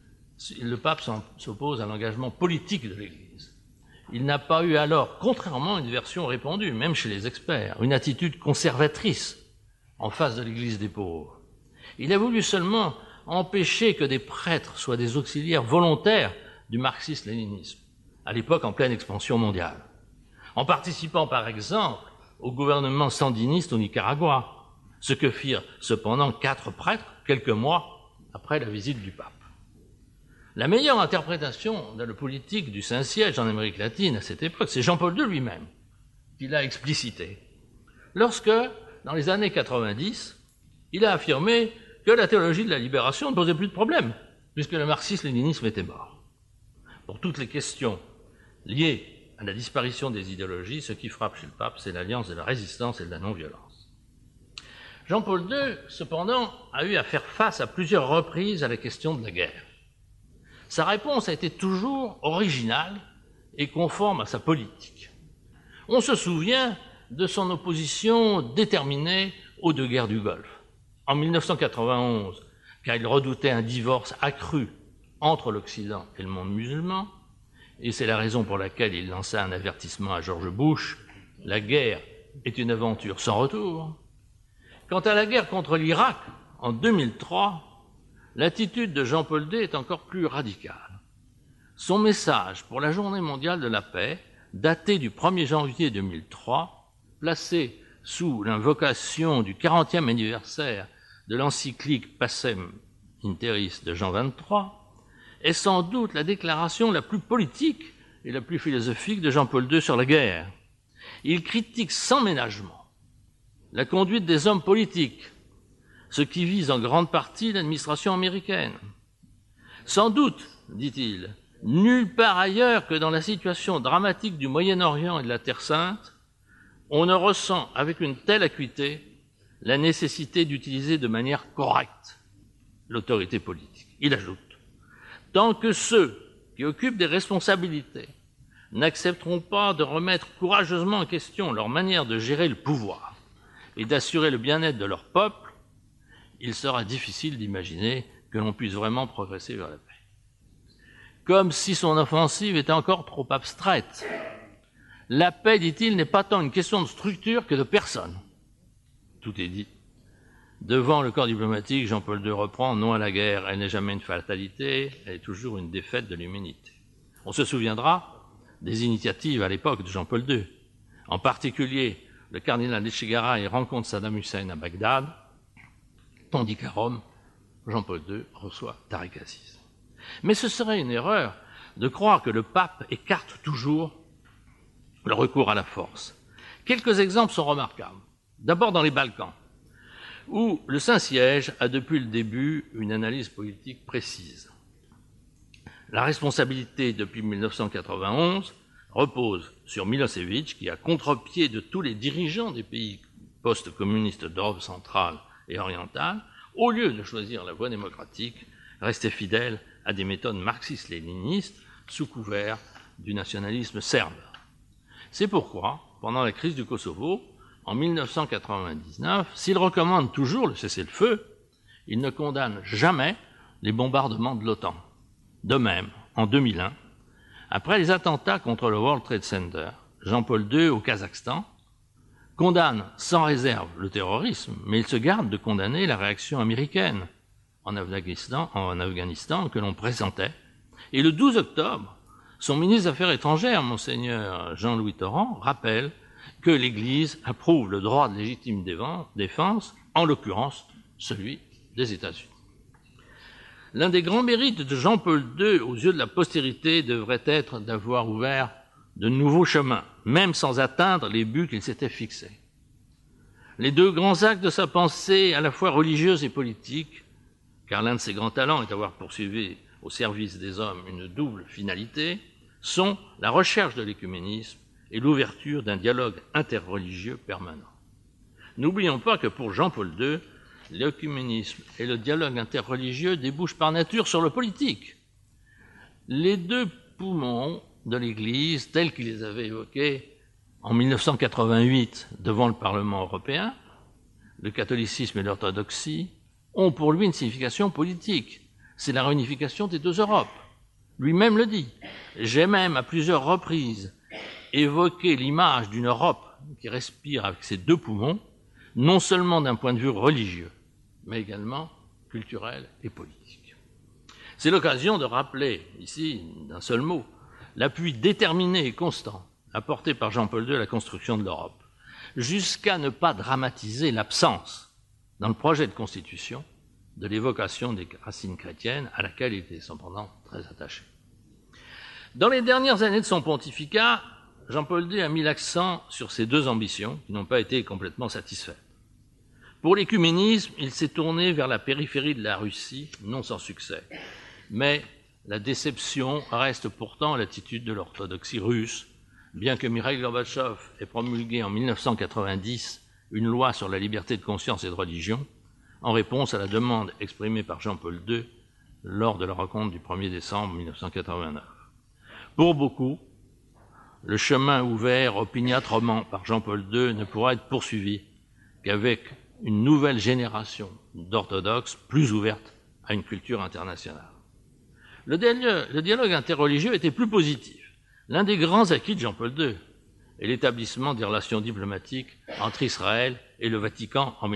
Le pape s'oppose à l'engagement politique de l'Église. Il n'a pas eu alors, contrairement à une version répandue, même chez les experts, une attitude conservatrice en face de l'Église des pauvres. Il a voulu seulement empêcher que des prêtres soient des auxiliaires volontaires du marxisme-léninisme, à l'époque en pleine expansion mondiale, en participant par exemple au gouvernement sandiniste au Nicaragua, ce que firent cependant 4 prêtres quelques mois après la visite du pape. La meilleure interprétation de la politique du Saint-Siège en Amérique latine à cette époque, c'est Jean-Paul II lui-même qui l'a explicité, lorsque, dans les années 90, il a affirmé que la théologie de la libération ne posait plus de problème, puisque le marxisme-léninisme était mort. Pour toutes les questions liées à la disparition des idéologies, ce qui frappe chez le pape, c'est l'alliance de la résistance et de la non-violence. Jean-Paul II, cependant, a eu à faire face à plusieurs reprises à la question de la guerre. Sa réponse a été toujours originale et conforme à sa politique. On se souvient de son opposition déterminée aux 2 guerres du Golfe. En 1991, car il redoutait un divorce accru entre l'Occident et le monde musulman, et c'est la raison pour laquelle il lança un avertissement à George Bush, la guerre est une aventure sans retour. Quant à la guerre contre l'Irak, en 2003, l'attitude de Jean-Paul II est encore plus radicale. Son message pour la Journée mondiale de la paix, daté du 1er janvier 2003, placé sous l'invocation du 40e anniversaire de l'encyclique Pacem in Terris de Jean XXIII, est sans doute la déclaration la plus politique et la plus philosophique de Jean-Paul II sur la guerre. Il critique sans ménagement la conduite des hommes politiques, ce qui vise en grande partie l'administration américaine. Sans doute, dit-il, nulle part ailleurs que dans la situation dramatique du Moyen-Orient et de la Terre Sainte, on ne ressent avec une telle acuité la nécessité d'utiliser de manière correcte l'autorité politique. Il ajoute, tant que ceux qui occupent des responsabilités n'accepteront pas de remettre courageusement en question leur manière de gérer le pouvoir et d'assurer le bien-être de leur peuple, il sera difficile d'imaginer que l'on puisse vraiment progresser vers la paix. Comme si son offensive était encore trop abstraite. La paix, dit-il, n'est pas tant une question de structure que de personne. Tout est dit. Devant le corps diplomatique, Jean-Paul II reprend « Non à la guerre, elle n'est jamais une fatalité, elle est toujours une défaite de l'humanité ». On se souviendra des initiatives à l'époque de Jean-Paul II. En particulier, le cardinal Etchegaray rencontre Saddam Hussein à Bagdad, tandis qu'à Rome, Jean-Paul II reçoit Tariq Aziz. Mais ce serait une erreur de croire que le pape écarte toujours le recours à la force. Quelques exemples sont remarquables. D'abord dans les Balkans, où le Saint-Siège a depuis le début une analyse politique précise. La responsabilité depuis 1991 repose sur Milosevic, qui, à contre-pied de tous les dirigeants des pays post-communistes d'Europe centrale et orientale, au lieu de choisir la voie démocratique, restait fidèle à des méthodes marxistes-léninistes sous couvert du nationalisme serbe. C'est pourquoi, pendant la crise du Kosovo, en 1999, s'il recommande toujours le cessez-le-feu, il ne condamne jamais les bombardements de l'OTAN. De même, en 2001, après les attentats contre le World Trade Center, Jean-Paul II au Kazakhstan condamne sans réserve le terrorisme, mais il se garde de condamner la réaction américaine en Afghanistan que l'on pressentait. Et le 12 octobre, son ministre des Affaires étrangères, Monseigneur Jean-Louis Torrent, rappelle que l'Église approuve le droit de légitime défense, en l'occurrence celui des États-Unis. L'un des grands mérites de Jean-Paul II aux yeux de la postérité devrait être d'avoir ouvert de nouveaux chemins, même sans atteindre les buts qu'il s'était fixés. Les deux grands axes de sa pensée, à la fois religieuse et politique, car l'un de ses grands talents est d'avoir poursuivi au service des hommes une double finalité, sont la recherche de l'écuménisme et l'ouverture d'un dialogue interreligieux permanent. N'oublions pas que pour Jean-Paul II, l'écuménisme et le dialogue interreligieux débouchent par nature sur le politique. Les deux poumons de l'Église, tels qu'il les avait évoqués en 1988 devant le Parlement européen, le catholicisme et l'orthodoxie, ont pour lui une signification politique. C'est la réunification des deux Europes. Lui-même le dit. J'ai même à plusieurs reprises évoqué l'image d'une Europe qui respire avec ses deux poumons, non seulement d'un point de vue religieux, mais également culturel et politique. C'est l'occasion de rappeler, ici, d'un seul mot, l'appui déterminé et constant apporté par Jean-Paul II à la construction de l'Europe, jusqu'à ne pas dramatiser l'absence, dans le projet de constitution, de l'évocation des racines chrétiennes à laquelle il était cependant très attaché. Dans les dernières années de son pontificat, Jean-Paul II a mis l'accent sur ces deux ambitions qui n'ont pas été complètement satisfaites. Pour l'écuménisme, il s'est tourné vers la périphérie de la Russie, non sans succès. Mais la déception reste pourtant l'attitude de l'orthodoxie russe, bien que Mikhaïl Gorbatchev ait promulgué en 1990 une loi sur la liberté de conscience et de religion, en réponse à la demande exprimée par Jean-Paul II lors de la rencontre du 1er décembre 1989. Pour beaucoup, le chemin ouvert opiniâtrement par Jean-Paul II ne pourra être poursuivi qu'avec une nouvelle génération d'orthodoxes plus ouverte à une culture internationale. Le dialogue interreligieux était plus positif. L'un des grands acquis de Jean-Paul II est l'établissement des relations diplomatiques entre Israël et le Vatican en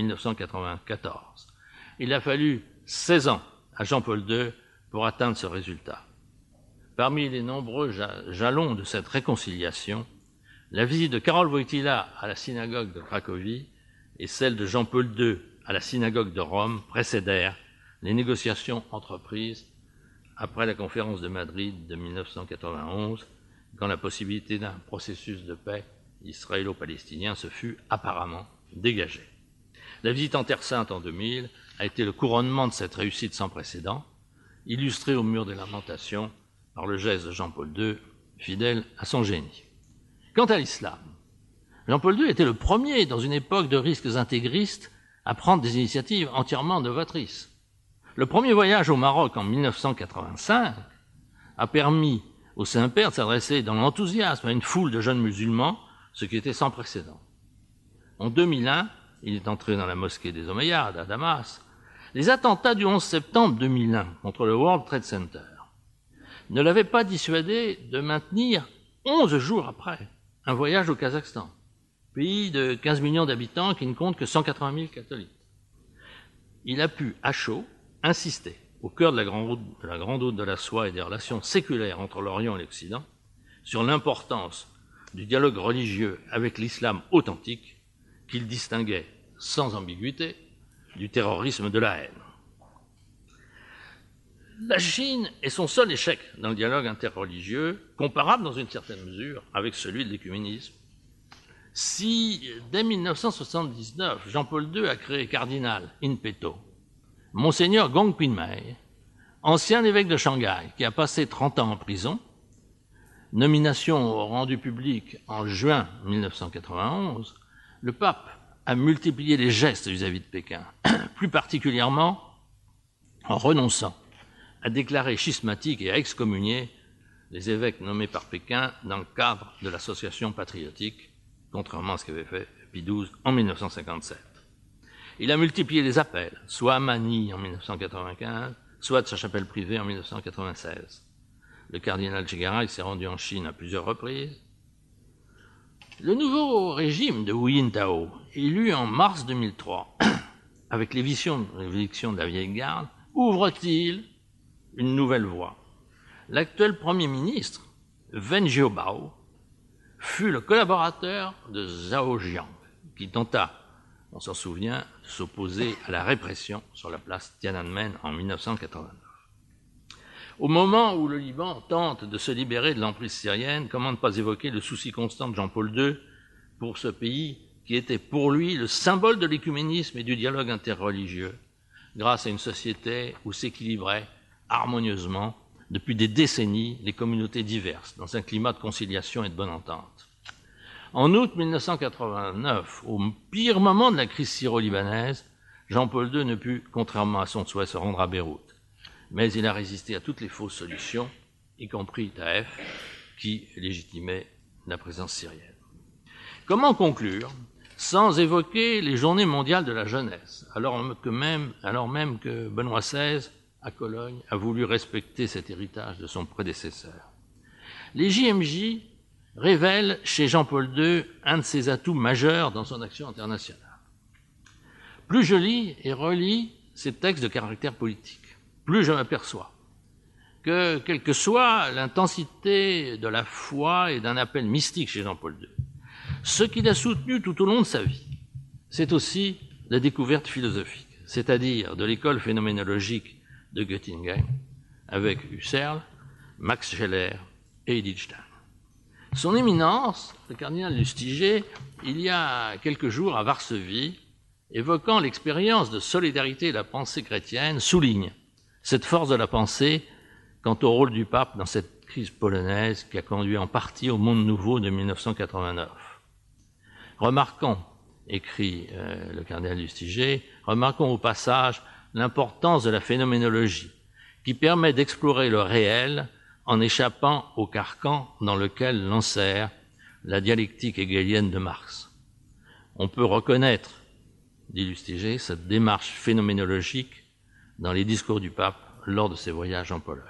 1994. Il a fallu 16 ans à Jean-Paul II pour atteindre ce résultat. Parmi les nombreux jalons de cette réconciliation, la visite de Karol Wojtyła à la synagogue de Cracovie et celle de Jean-Paul II à la synagogue de Rome précédèrent les négociations entreprises après la conférence de Madrid de 1991, quand la possibilité d'un processus de paix israélo-palestinien se fut apparemment dégagée. La visite en Terre Sainte en 2000 a été le couronnement de cette réussite sans précédent, illustrée au mur des lamentations par le geste de Jean-Paul II, fidèle à son génie. Quant à l'islam, Jean-Paul II était le premier, dans une époque de risques intégristes, à prendre des initiatives entièrement novatrices. Le premier voyage au Maroc en 1985 a permis au Saint-Père de s'adresser dans l'enthousiasme à une foule de jeunes musulmans, ce qui était sans précédent. En 2001, il est entré dans la mosquée des Omeyyades à Damas. Les attentats du 11 septembre 2001 contre le World Trade Center ne l'avaient pas dissuadé de maintenir 11 jours après un voyage au Kazakhstan, pays de 15 millions d'habitants qui ne compte que 180 000 catholiques. Il a pu, à chaud, insister, au cœur de la grande route de la soie et des relations séculaires entre l'Orient et l'Occident, sur l'importance du dialogue religieux avec l'islam authentique, qu'il distinguait sans ambiguïté du terrorisme de la haine. La Chine est son seul échec dans le dialogue interreligieux, comparable dans une certaine mesure avec celui de l'écuménisme. Si, dès 1979, Jean-Paul II a créé cardinal in petto Monseigneur Gong Pingmei, ancien évêque de Shanghai, qui a passé 30 ans en prison, nomination rendue publique en juin 1991, le pape a multiplié les gestes vis-à-vis de Pékin, plus particulièrement en renonçant à déclarer schismatiques et à excommunier les évêques nommés par Pékin dans le cadre de l'association patriotique, contrairement à ce qu'avait fait Pie XII en 1957. Il a multiplié les appels, soit à Manille en 1995, soit de sa chapelle privée en 1996. Le cardinal Tchegaray s'est rendu en Chine à plusieurs reprises. Le nouveau régime de Hu Jintao, élu en mars 2003, avec l'éviction de la vieille garde, ouvre-t-il une nouvelle voie? L'actuel Premier ministre, Wen Jiabao, fut le collaborateur de Zhao Jiang, qui tenta, on s'en souvient, de s'opposer à la répression sur la place Tiananmen en 1989. Au moment où le Liban tente de se libérer de l'emprise syrienne, comment ne pas évoquer le souci constant de Jean-Paul II pour ce pays qui était pour lui le symbole de l'écuménisme et du dialogue interreligieux, grâce à une société où s'équilibraient harmonieusement depuis des décennies les communautés diverses, dans un climat de conciliation et de bonne entente. En août 1989, au pire moment de la crise syro-libanaise, Jean-Paul II ne put, contrairement à son souhait, se rendre à Beyrouth. Mais il a résisté à toutes les fausses solutions, y compris Taïf, qui légitimait la présence syrienne. Comment conclure sans évoquer les Journées mondiales de la jeunesse, alors même que Benoît XVI, à Cologne, a voulu respecter cet héritage de son prédécesseur? Les JMJ révèlent chez Jean-Paul II un de ses atouts majeurs dans son action internationale. Plus je lis et relis ces textes de caractère politique, plus je m'aperçois que, quelle que soit l'intensité de la foi et d'un appel mystique chez Jean-Paul II, ce qu'il a soutenu tout au long de sa vie, c'est aussi la découverte philosophique, c'est-à-dire de l'école phénoménologique de Göttingen, avec Husserl, Max Scheler et Edith Stein. Son éminence, le cardinal Lustiger, il y a quelques jours à Varsovie, évoquant l'expérience de solidarité de la pensée chrétienne, souligne cette force de la pensée quant au rôle du pape dans cette crise polonaise qui a conduit en partie au monde nouveau de 1989. Remarquons, écrit le cardinal Lustiger, remarquons au passage l'importance de la phénoménologie qui permet d'explorer le réel en échappant au carcan dans lequel l'enserre la dialectique hegelienne de Marx. On peut reconnaître, dit Lustiger, cette démarche phénoménologique dans les discours du pape lors de ses voyages en Pologne.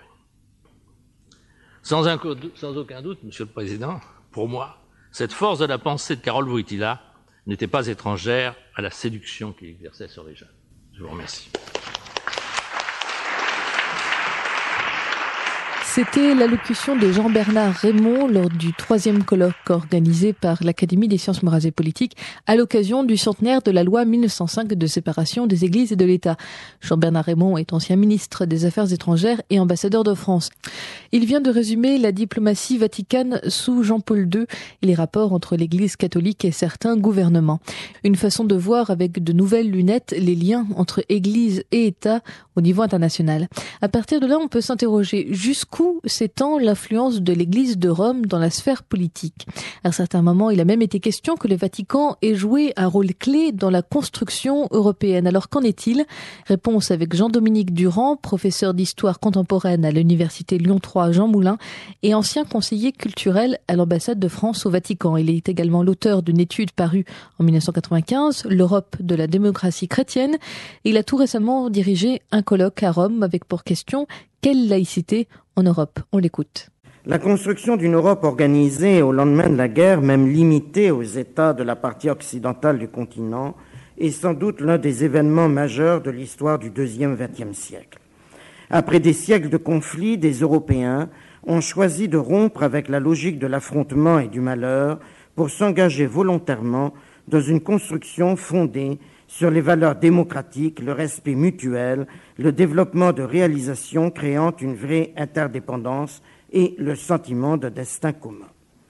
Sans aucun doute, Monsieur le Président, pour moi, cette force de la pensée de Karol Wojtyła n'était pas étrangère à la séduction qu'il exerçait sur les jeunes. Je vous remercie. C'était l'allocution de Jean-Bernard Raymond lors du 3e colloque organisé par l'Académie des sciences morales et politiques à l'occasion du centenaire de la loi 1905 de séparation des églises et de l'État. Jean-Bernard Raymond est ancien ministre des Affaires étrangères et ambassadeur de France. Il vient de résumer la diplomatie vaticane sous Jean-Paul II et les rapports entre l'Église catholique et certains gouvernements. Une façon de voir avec de nouvelles lunettes les liens entre Église et État au niveau international. À partir de là, on peut s'interroger jusqu'où s'étend l'influence de l'Église de Rome dans la sphère politique. À un certain moment, il a même été question que le Vatican ait joué un rôle clé dans la construction européenne. Alors qu'en est-il? Réponse avec Jean-Dominique Durand, professeur d'histoire contemporaine à l'université Lyon 3 Jean Moulin et ancien conseiller culturel à l'ambassade de France au Vatican. Il est également l'auteur d'une étude parue en 1995, L'Europe de la démocratie chrétienne. Il a tout récemment dirigé un colloque à Rome avec pour question « Quelle laïcité en Europe ?» On l'écoute. La construction d'une Europe organisée au lendemain de la guerre, même limitée aux États de la partie occidentale du continent, est sans doute l'un des événements majeurs de l'histoire du deuxième XXe siècle. Après des siècles de conflits, des Européens ont choisi de rompre avec la logique de l'affrontement et du malheur pour s'engager volontairement dans une construction fondée sur les valeurs démocratiques, le respect mutuel, le développement de réalisations créant une vraie interdépendance et le sentiment de destin commun.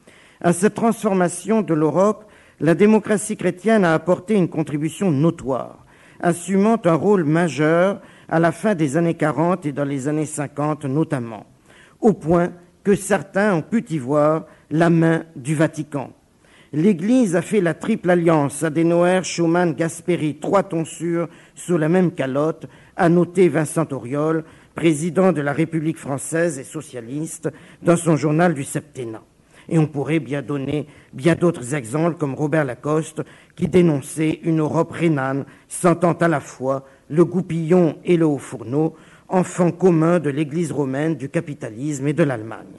À cette transformation de l'Europe, la démocratie chrétienne a apporté une contribution notoire, assumant un rôle majeur à la fin des années 40 et dans les années 50 notamment, au point que certains ont pu y voir la main du Vatican. L'Église a fait la triple alliance, Adenauer, Schuman, Gasperi, 3 tonsures sous la même calotte, a noté Vincent Auriol, président de la République française et socialiste, dans son journal du septennat. Et on pourrait bien donner bien d'autres exemples, comme Robert Lacoste, qui dénonçait une Europe rhénane, sentant à la fois le goupillon et le haut-fourneau, enfants communs de l'Église romaine, du capitalisme et de l'Allemagne.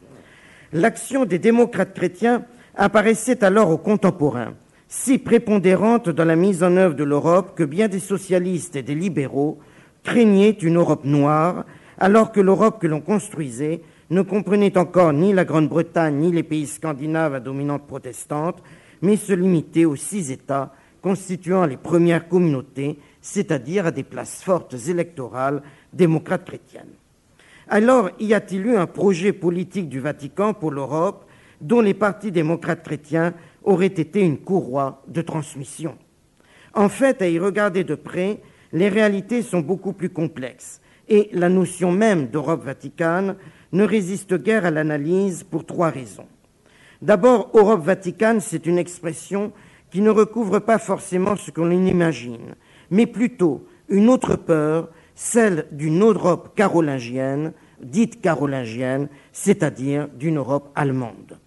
L'action des démocrates chrétiens apparaissait alors aux contemporains, si prépondérante dans la mise en œuvre de l'Europe que bien des socialistes et des libéraux craignaient une Europe noire, alors que l'Europe que l'on construisait ne comprenait encore ni la Grande-Bretagne ni les pays scandinaves à dominante protestante, mais se limitait aux 6 États constituant les premières communautés, c'est-à-dire à des places fortes électorales démocrates chrétiennes. Alors, y a-t-il eu un projet politique du Vatican pour l'Europe dont les partis démocrates chrétiens auraient été une courroie de transmission? En fait, à y regarder de près, les réalités sont beaucoup plus complexes et la notion même d'Europe vaticane ne résiste guère à l'analyse pour 3 raisons. D'abord, Europe vaticane, c'est une expression qui ne recouvre pas forcément ce qu'on imagine, mais plutôt une autre peur, celle d'une Europe carolingienne, dite carolingienne, c'est-à-dire d'une Europe allemande.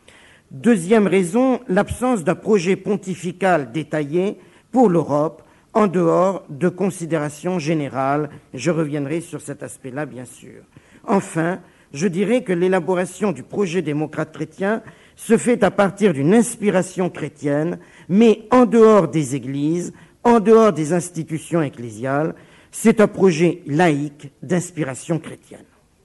Deuxième raison, l'absence d'un projet pontifical détaillé pour l'Europe en dehors de considérations générales. Je reviendrai sur cet aspect-là, bien sûr. Enfin, je dirais que l'élaboration du projet démocrate chrétien se fait à partir d'une inspiration chrétienne, mais en dehors des églises, en dehors des institutions ecclésiales. C'est un projet laïque d'inspiration chrétienne.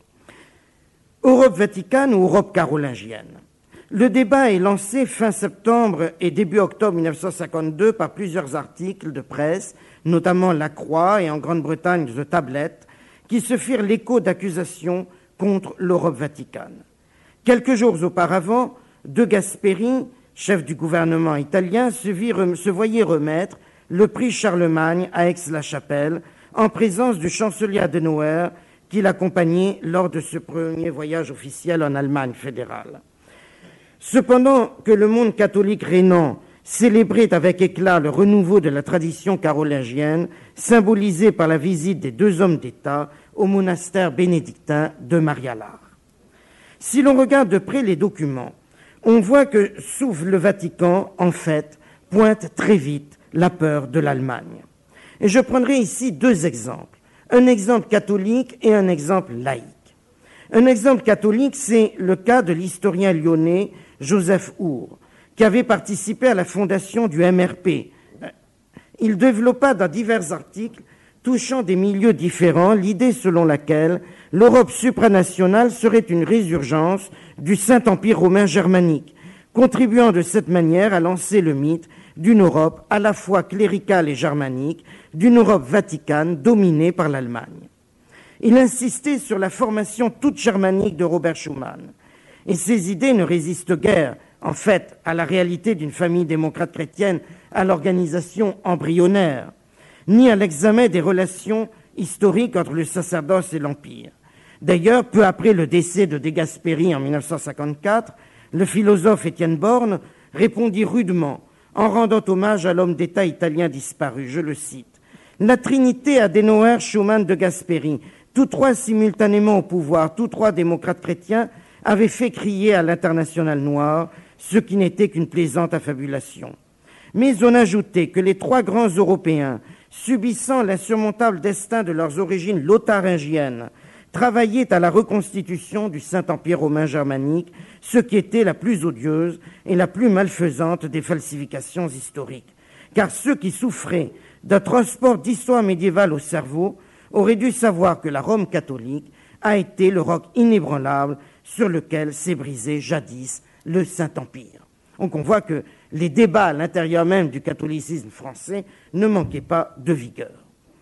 Europe vaticane ou Europe carolingienne? Le débat est lancé fin septembre et début octobre 1952 par plusieurs articles de presse, notamment La Croix et en Grande-Bretagne The Tablet, qui se firent l'écho d'accusations contre l'Europe vaticane. Quelques jours auparavant, De Gasperi, chef du gouvernement italien, se voyait remettre le prix Charlemagne à Aix-la-Chapelle en présence du chancelier Adenauer qui l'accompagnait lors de ce premier voyage officiel en Allemagne fédérale. Cependant que le monde catholique rhénan célébrait avec éclat le renouveau de la tradition carolingienne, symbolisé par la visite des 2 hommes d'État au monastère bénédictin de Maria-Lares. Si l'on regarde de près les documents, on voit que sous le Vatican, en fait, pointe très vite la peur de l'Allemagne. Et je prendrai ici 2 exemples, un exemple catholique et un exemple laïque. Un exemple catholique, c'est le cas de l'historien lyonnais Joseph Our, qui avait participé à la fondation du MRP. Il développa dans divers articles touchant des milieux différents l'idée selon laquelle l'Europe supranationale serait une résurgence du Saint-Empire romain germanique, contribuant de cette manière à lancer le mythe d'une Europe à la fois cléricale et germanique, d'une Europe vaticane dominée par l'Allemagne. Il insistait sur la formation toute germanique de Robert Schuman, et ces idées ne résistent guère, en fait, à la réalité d'une famille démocrate chrétienne à l'organisation embryonnaire, ni à l'examen des relations historiques entre le sacerdoce et l'Empire. D'ailleurs, peu après le décès de De Gasperi en 1954, le philosophe Étienne Borne répondit rudement en rendant hommage à l'homme d'État italien disparu. Je le cite. « La trinité Adenauer, Schuman, De Gasperi, tous trois simultanément au pouvoir, tous trois démocrates chrétiens, avaient fait crier à l'internationale noire ce qui n'était qu'une plaisante affabulation. Mais on ajoutait que les trois grands Européens, subissant l'insurmontable destin de leurs origines lotharingiennes, travaillaient à la reconstitution du Saint-Empire romain germanique, ce qui était la plus odieuse et la plus malfaisante des falsifications historiques. Car ceux qui souffraient d'un transport d'histoire médiévale au cerveau auraient dû savoir que la Rome catholique a été le roc inébranlable sur lequel s'est brisé jadis le Saint-Empire. » Donc on voit que les débats à l'intérieur même du catholicisme français ne manquaient pas de vigueur.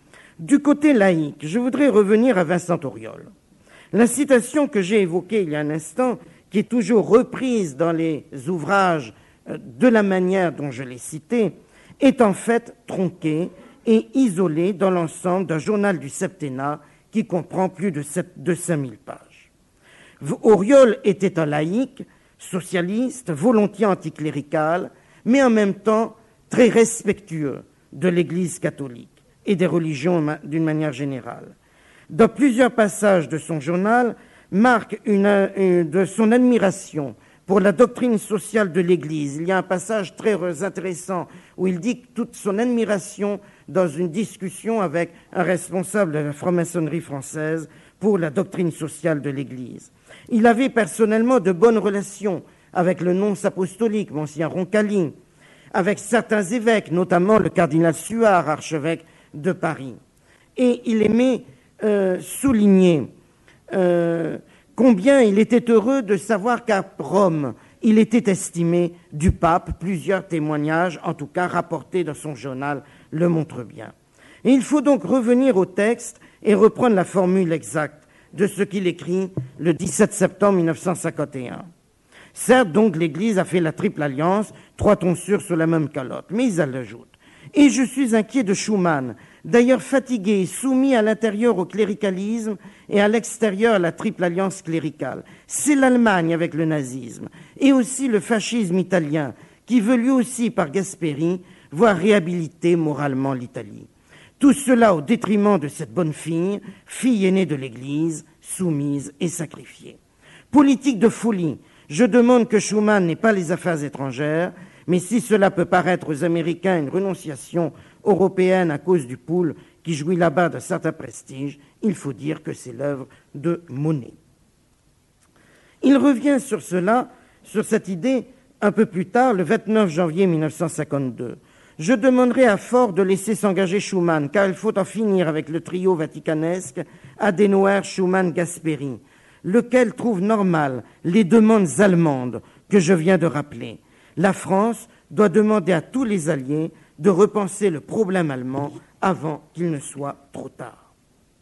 Du côté laïque, je voudrais revenir à Vincent Auriol. La citation que j'ai évoquée il y a un instant, qui est toujours reprise dans les ouvrages de la manière dont je l'ai citée, est en fait tronquée et isolée dans l'ensemble d'un journal du septennat qui comprend plus de 5000 pages. Auriol était un laïc, socialiste, volontiers anticlérical, mais en même temps très respectueux de l'Église catholique et des religions d'une manière générale. Dans plusieurs passages de son journal, marque de son admiration pour la doctrine sociale de l'Église. Il y a un passage très intéressant où il dit toute son admiration dans une discussion avec un responsable de la franc-maçonnerie française pour la doctrine sociale de l'Église. Il avait personnellement de bonnes relations avec le nonce apostolique, Monseigneur Roncalli, avec certains évêques, notamment le cardinal Suard, archevêque de Paris. Et il aimait souligner combien il était heureux de savoir qu'à Rome, il était estimé du pape. Plusieurs témoignages, en tout cas rapportés dans son journal, le montrent bien. Et il faut donc revenir au texte et reprendre la formule exacte de ce qu'il écrit le 17 septembre 1951. Certes, donc, l'Église a fait la triple alliance, 3 tonsures sur la même calotte, mais elle ajoute « Et je suis inquiet de Schuman, d'ailleurs fatigué et soumis à l'intérieur au cléricalisme et à l'extérieur à la triple alliance cléricale. C'est l'Allemagne avec le nazisme, et aussi le fascisme italien, qui veut lui aussi, par Gasperi, voir réhabiliter moralement l'Italie. Tout cela au détriment de cette bonne fille, fille aînée de l'Église, soumise et sacrifiée. Politique de folie, je demande que Schuman n'ait pas les affaires étrangères, mais si cela peut paraître aux Américains une renonciation européenne à cause du pool qui jouit là-bas d'un certain prestige, il faut dire que c'est l'œuvre de Monet. Il revient sur cela, sur cette idée, un peu plus tard, le 29 janvier 1952. Je demanderai à Ford de laisser s'engager Schuman, car il faut en finir avec le trio vaticanesque Adenauer, Schuman, Gasperi, lequel trouve normal les demandes allemandes que je viens de rappeler. La France doit demander à tous les alliés de repenser le problème allemand avant qu'il ne soit trop tard.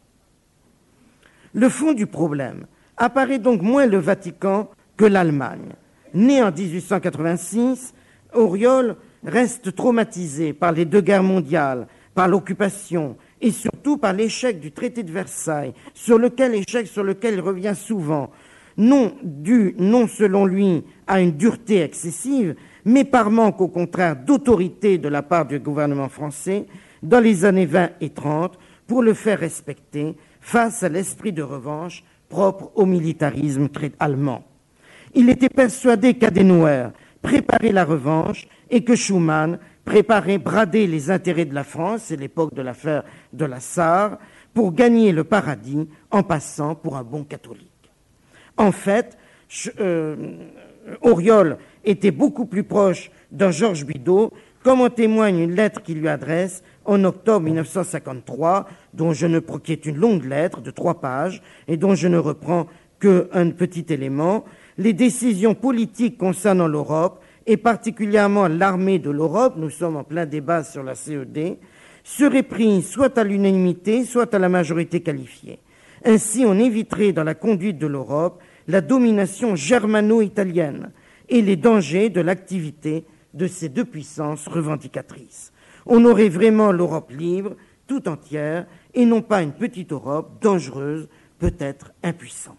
Le fond du problème apparaît donc moins le Vatican que l'Allemagne. Né en 1886, Auriol reste traumatisé par les 2 guerres mondiales, par l'occupation et surtout par l'échec du traité de Versailles, sur lequel il revient souvent, non selon lui à une dureté excessive, mais par manque au contraire d'autorité de la part du gouvernement français dans les années 20 et 30 pour le faire respecter face à l'esprit de revanche propre au militarisme allemand. Il était persuadé qu'Adenauer préparait la revanche et que Schuman préparait brader les intérêts de la France, c'est l'époque de l'affaire de la Sarre, pour gagner le paradis en passant pour un bon catholique. En fait, Auriol était beaucoup plus proche d'un Georges Bidault comme en témoigne une lettre qu'il lui adresse en octobre 1953, qui est une longue lettre de 3 pages et dont je ne reprends qu'un petit élément. Les décisions politiques concernant l'Europe, et particulièrement l'armée de l'Europe, nous sommes en plein débat sur la CED, seraient prises soit à l'unanimité, soit à la majorité qualifiée. Ainsi, on éviterait dans la conduite de l'Europe la domination germano-italienne et les dangers de l'activité de ces 2 puissances revendicatrices. On aurait vraiment l'Europe libre, tout entière, et non pas une petite Europe dangereuse, peut-être impuissante.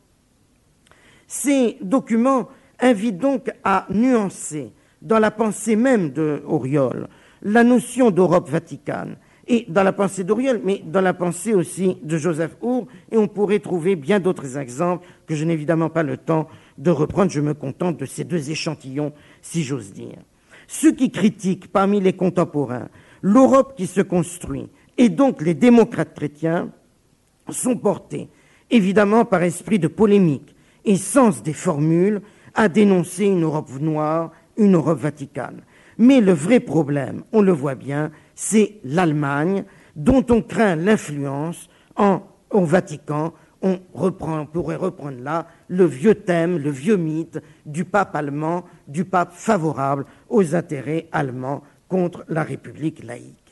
Ces documents invitent donc à nuancer, dans la pensée même d'Auriol, la notion d'Europe vaticane, et dans la pensée d'Auriol, mais dans la pensée aussi de Joseph Hour, et on pourrait trouver bien d'autres exemples que je n'ai évidemment pas le temps de reprendre, je me contente de ces 2 échantillons, si j'ose dire. Ceux qui critiquent parmi les contemporains l'Europe qui se construit, et donc les démocrates chrétiens, sont portés, évidemment par esprit de polémique et sens des formules, à dénoncer une Europe noire, une Europe vaticane. Mais le vrai problème, on le voit bien, c'est l'Allemagne, dont on craint l'influence au Vatican. On pourrait reprendre là le vieux thème, le vieux mythe du pape allemand, du pape favorable aux intérêts allemands contre la République laïque.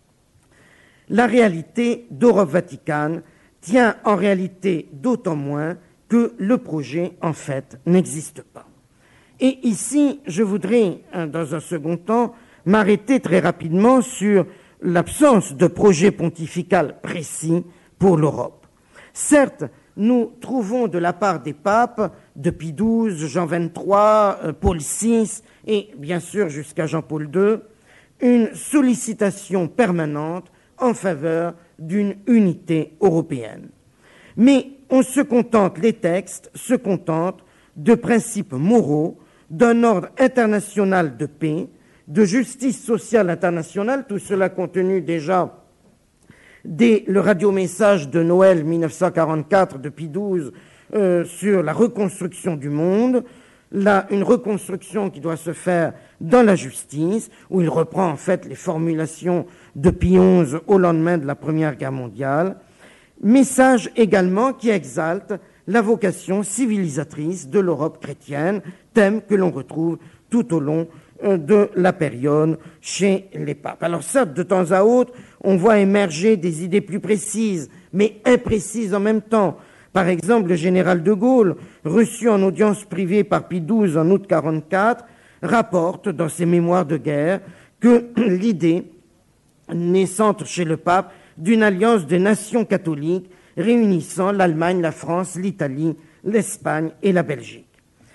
La réalité d'Europe vaticane tient en réalité d'autant moins que le projet, en fait, n'existe pas. Et ici, je voudrais, dans un second temps, m'arrêter très rapidement sur l'absence de projet pontifical précis pour l'Europe. Certes, nous trouvons de la part des papes, de Pie XII, Jean XXIII, Paul VI et bien sûr jusqu'à Jean-Paul II, une sollicitation permanente en faveur d'une unité européenne. Mais les textes se contentent de principes moraux, d'un ordre international de paix, de justice sociale internationale, tout cela contenu déjà dès le radiomessage de Noël 1944 de Pie XII sur la reconstruction du monde, une reconstruction qui doit se faire dans la justice, où il reprend en fait les formulations de Pie XI au lendemain de la Première Guerre mondiale. Message également qui exalte la vocation civilisatrice de l'Europe chrétienne, thème que l'on retrouve tout au long de la période chez les papes. Alors ça, de temps à autre, on voit émerger des idées plus précises, mais imprécises en même temps. Par exemple, le général de Gaulle, reçu en audience privée par Pie XII en août 1944, rapporte dans ses mémoires de guerre que l'idée naissante chez le pape d'une alliance de nations catholiques réunissant l'Allemagne, la France, l'Italie, l'Espagne et la Belgique.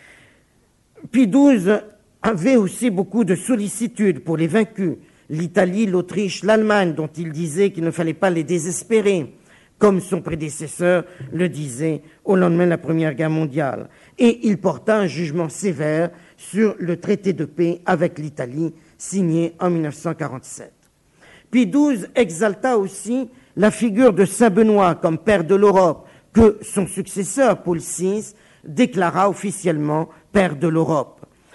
Pie XII avait aussi beaucoup de sollicitude pour les vaincus, l'Italie, l'Autriche, l'Allemagne, dont il disait qu'il ne fallait pas les désespérer, comme son prédécesseur le disait au lendemain de la Première Guerre mondiale. Et il porta un jugement sévère sur le traité de paix avec l'Italie, signé en 1947. Pie XII exalta aussi la figure de Saint Benoît comme père de l'Europe, que son successeur, Paul VI, déclara officiellement père de l'Europe.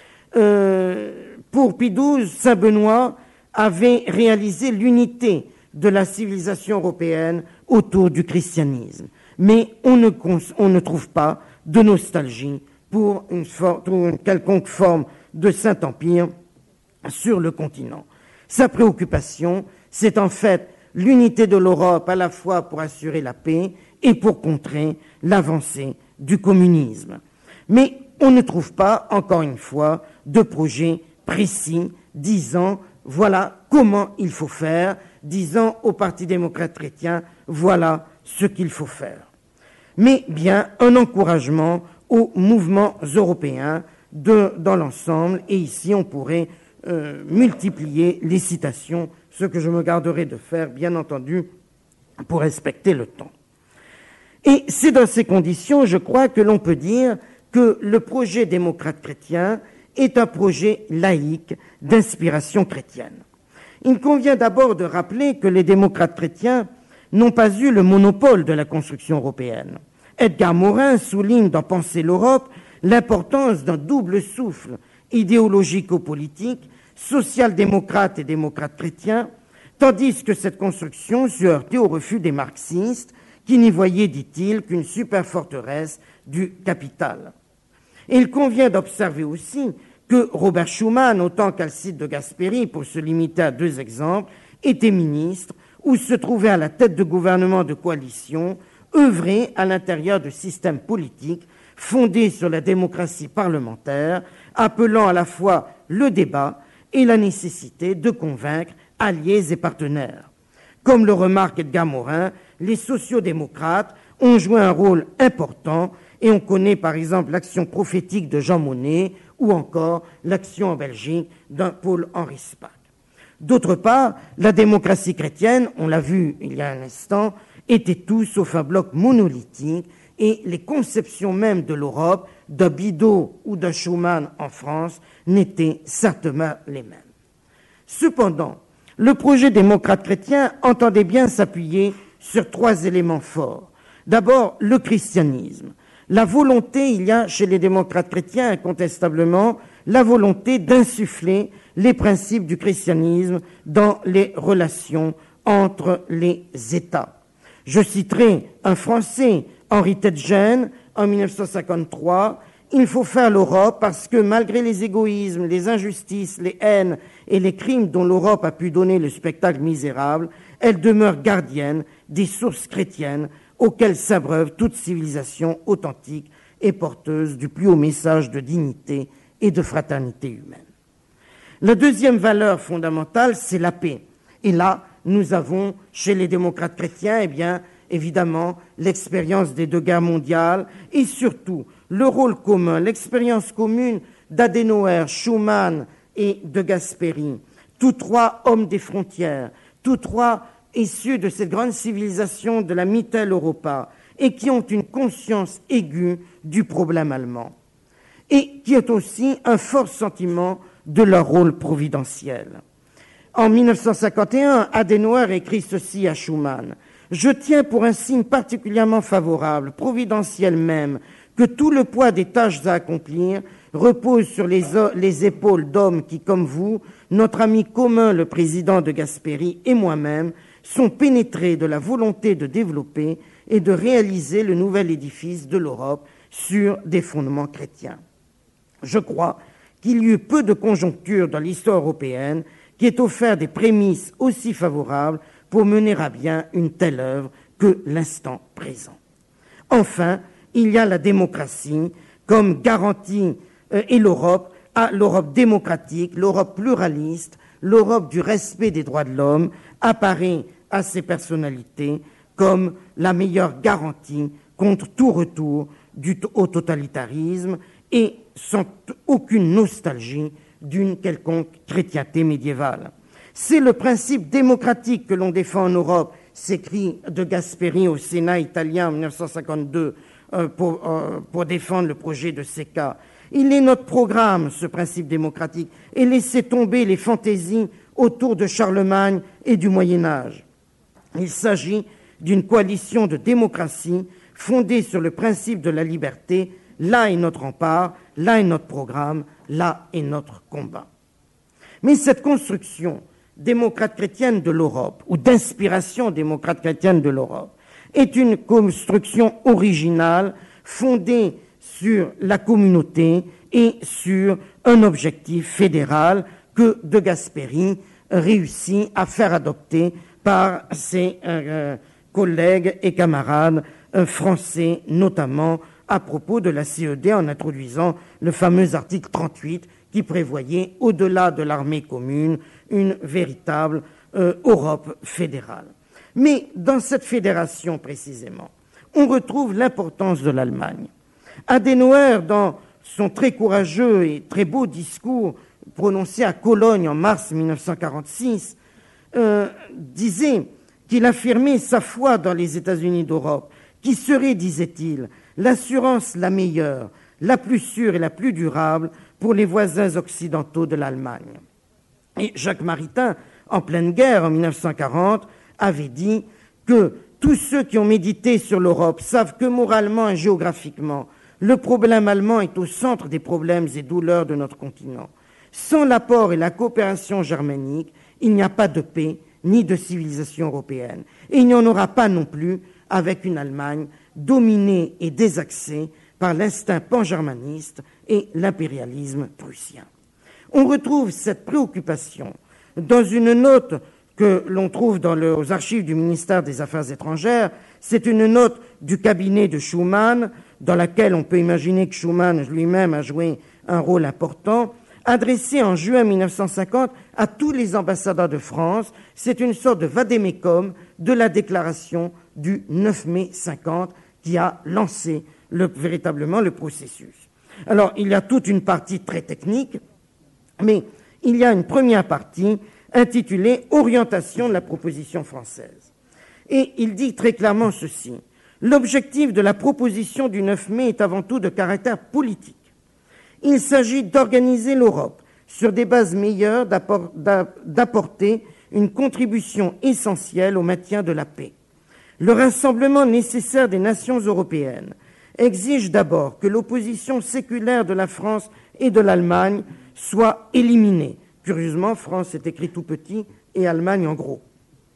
Pour Pie XII, Saint Benoît avait réalisé l'unité de la civilisation européenne autour du christianisme. Mais on ne trouve pas de nostalgie pour une quelconque forme de Saint-Empire sur le continent. Sa préoccupation, c'est en fait l'unité de l'Europe à la fois pour assurer la paix et pour contrer l'avancée du communisme. Mais on ne trouve pas, encore une fois, de projet précis disant voilà comment il faut faire, disant au Parti démocrate chrétien voilà ce qu'il faut faire. Mais bien un encouragement aux mouvements européens dans l'ensemble, et ici on pourrait multiplier les citations, ce que je me garderai de faire, bien entendu, pour respecter le temps. Et c'est dans ces conditions, je crois, que l'on peut dire que le projet démocrate chrétien est un projet laïque d'inspiration chrétienne. Il convient d'abord de rappeler que les démocrates chrétiens n'ont pas eu le monopole de la construction européenne. Edgar Morin souligne dans Penser l'Europe l'importance d'un double souffle idéologico-politique social-démocrates et démocrates chrétiens, tandis que cette construction se heurtait au refus des marxistes qui n'y voyaient, dit-il, qu'une superforteresse du capital. Et il convient d'observer aussi que Robert Schuman, autant qu'Alcide de Gasperi, pour se limiter à 2 exemples, était ministre ou se trouvait à la tête de gouvernements de coalition, œuvrait à l'intérieur de systèmes politiques fondés sur la démocratie parlementaire, appelant à la fois le débat et la nécessité de convaincre alliés et partenaires. Comme le remarque Edgar Morin, les sociodémocrates ont joué un rôle important et on connaît par exemple l'action prophétique de Jean Monnet ou encore l'action en Belgique d'un Paul-Henri Spaak. D'autre part, la démocratie chrétienne, on l'a vu il y a un instant, était tout sauf un bloc monolithique et les conceptions même de l'Europe, d'un Bidault ou d'un Schuman en France, n'étaient certainement les mêmes. Cependant, le projet démocrate chrétien entendait bien s'appuyer sur 3 éléments forts. D'abord, le christianisme. La volonté, il y a chez les démocrates chrétiens incontestablement la volonté d'insuffler les principes du christianisme dans les relations entre les États. Je citerai un Français, Henri Tetgène, en 1953, « Il faut faire l'Europe parce que malgré les égoïsmes, les injustices, les haines et les crimes dont l'Europe a pu donner le spectacle misérable, elle demeure gardienne des sources chrétiennes auxquelles s'abreuve toute civilisation authentique et porteuse du plus haut message de dignité et de fraternité humaine. » La deuxième valeur fondamentale, c'est la paix. Et là, nous avons, chez les démocrates chrétiens, eh bien, évidemment, l'expérience des 2 guerres mondiales et surtout le rôle commun, l'expérience commune d'Adenauer, Schuman et de Gasperi, tous 3 hommes des frontières, tous 3 issus de cette grande civilisation de la Mitteleuropa et qui ont une conscience aiguë du problème allemand et qui ont aussi un fort sentiment de leur rôle providentiel. En 1951, Adenauer écrit ceci à Schuman. « Je tiens pour un signe particulièrement favorable, providentiel même, que tout le poids des tâches à accomplir repose sur les épaules d'hommes qui, comme vous, notre ami commun le président de Gasperi et moi-même, sont pénétrés de la volonté de développer et de réaliser le nouvel édifice de l'Europe sur des fondements chrétiens. Je crois qu'il y eut peu de conjonctures dans l'histoire européenne qui ait offert des prémices aussi favorables pour mener à bien une telle œuvre que l'instant présent. Enfin, il y a la démocratie comme garantie et l'Europe démocratique, l'Europe pluraliste, l'Europe du respect des droits de l'homme apparaît à ces personnalités comme la meilleure garantie contre tout retour au totalitarisme et sans aucune nostalgie d'une quelconque chrétienté médiévale. C'est le principe démocratique que l'on défend en Europe, s'écrit de Gasperi au Sénat italien en 1952 pour défendre le projet de CECA. Il est notre programme, ce principe démocratique, et laisser tomber les fantaisies autour de Charlemagne et du Moyen-Âge. Il s'agit d'une coalition de démocratie fondée sur le principe de la liberté. Là est notre rempart, là est notre programme, là est notre combat. Mais cette construction démocrate chrétienne de l'Europe, ou d'inspiration démocrate chrétienne de l'Europe, est une construction originale fondée sur la communauté et sur un objectif fédéral que de Gasperi réussit à faire adopter par ses collègues et camarades français, notamment à propos de la CED en introduisant le fameux article 38 qui prévoyait, au-delà de l'armée commune, une véritable Europe fédérale. Mais dans cette fédération, précisément, on retrouve l'importance de l'Allemagne. Adenauer, dans son très courageux et très beau discours prononcé à Cologne en mars 1946, disait qu'il affirmait sa foi dans les États-Unis d'Europe, qui serait, disait-il, l'assurance la meilleure, la plus sûre et la plus durable pour les voisins occidentaux de l'Allemagne. Et Jacques Maritain, en pleine guerre en 1940, avait dit que tous ceux qui ont médité sur l'Europe savent que moralement et géographiquement, le problème allemand est au centre des problèmes et douleurs de notre continent. Sans l'apport et la coopération germanique, il n'y a pas de paix ni de civilisation européenne. Et il n'y en aura pas non plus avec une Allemagne dominée et désaxée par l'instinct pan-germaniste et l'impérialisme prussien. On retrouve cette préoccupation dans une note que l'on trouve aux archives du ministère des Affaires étrangères. C'est une note du cabinet de Schuman, dans laquelle on peut imaginer que Schuman lui-même a joué un rôle important, adressée en juin 1950 à tous les ambassadeurs de France. C'est une sorte de vade-mecum de la déclaration du 9 mai 50 qui a lancé véritablement le processus. Alors, il y a toute une partie très technique, mais il y a une première partie intitulée « Orientation de la proposition française ». Et il dit très clairement ceci: « L'objectif de la proposition du 9 mai est avant tout de caractère politique. Il s'agit d'organiser l'Europe sur des bases meilleures, d'apporter une contribution essentielle au maintien de la paix. Le rassemblement nécessaire des nations européennes exige d'abord que l'opposition séculaire de la France et de l'Allemagne soit éliminée. » Curieusement, France est écrit tout petit et Allemagne en gros.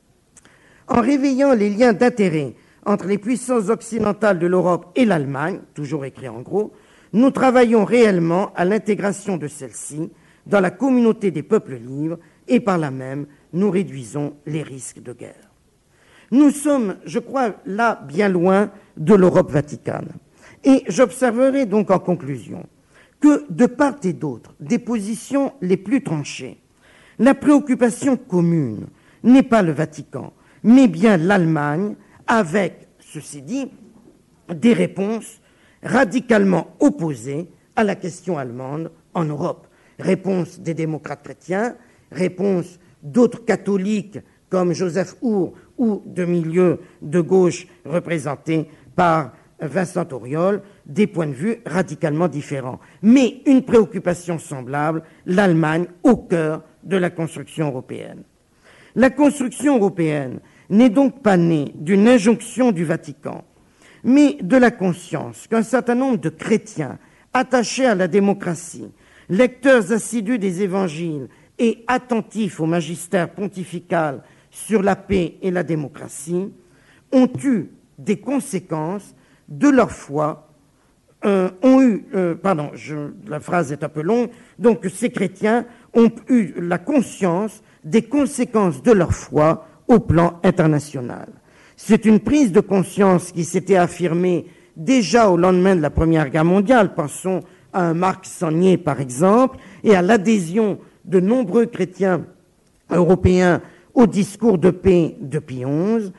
« En réveillant les liens d'intérêt entre les puissances occidentales de l'Europe et l'Allemagne, toujours écrit en gros, nous travaillons réellement à l'intégration de celle-ci dans la communauté des peuples libres et par là même, nous réduisons les risques de guerre. » Nous sommes, je crois, là bien loin de l'Europe vaticane. Et j'observerai donc en conclusion que, de part et d'autre, des positions les plus tranchées, la préoccupation commune n'est pas le Vatican, mais bien l'Allemagne, avec, ceci dit, des réponses radicalement opposées à la question allemande en Europe. Réponse des démocrates chrétiens, réponse d'autres catholiques comme Joseph Hour ou de milieux de gauche représentés par Vincent Auriol, des points de vue radicalement différents. Mais une préoccupation semblable, l'Allemagne au cœur de la construction européenne. La construction européenne n'est donc pas née d'une injonction du Vatican, mais de la conscience qu'un certain nombre de chrétiens attachés à la démocratie, lecteurs assidus des évangiles et attentifs au magistère pontifical sur la paix et la démocratie, ont eu des conséquences de leur foi, la phrase est un peu longue, donc ces chrétiens ont eu la conscience des conséquences de leur foi au plan international. C'est une prise de conscience qui s'était affirmée déjà au lendemain de la Première Guerre mondiale. Pensons à un Marc Sangnier, par exemple, et à l'adhésion de nombreux chrétiens européens au discours de paix de Pie XI,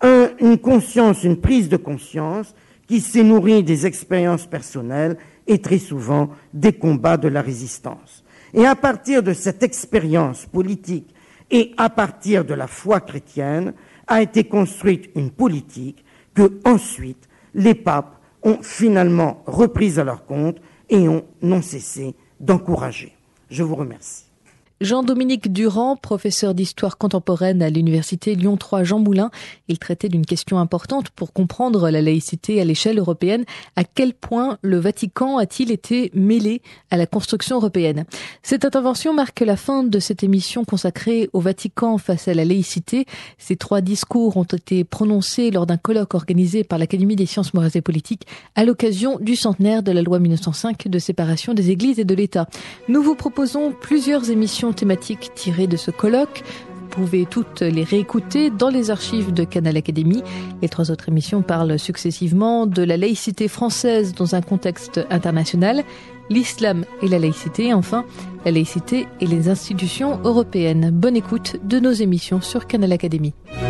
une prise de conscience qui s'est nourrie des expériences personnelles et très souvent des combats de la résistance. Et à partir de cette expérience politique et à partir de la foi chrétienne, a été construite une politique que ensuite les papes ont finalement reprise à leur compte et n'ont cessé d'encourager. Je vous remercie. Jean-Dominique Durand, professeur d'histoire contemporaine à l'université Lyon 3 Jean Moulin, il traitait d'une question importante pour comprendre la laïcité à l'échelle européenne. À quel point le Vatican a-t-il été mêlé à la construction européenne? Cette intervention marque la fin de cette émission consacrée au Vatican face à la laïcité. Ces 3 discours ont été prononcés lors d'un colloque organisé par l'Académie des sciences morales et politiques à l'occasion du centenaire de la loi 1905 de séparation des églises et de l'État. Nous vous proposons plusieurs émissions thématiques tirées de ce colloque. Vous pouvez toutes les réécouter dans les archives de Canal Académie. Les 3 autres émissions parlent successivement de la laïcité française dans un contexte international, l'islam et la laïcité, et enfin la laïcité et les institutions européennes. Bonne écoute de nos émissions sur Canal Académie.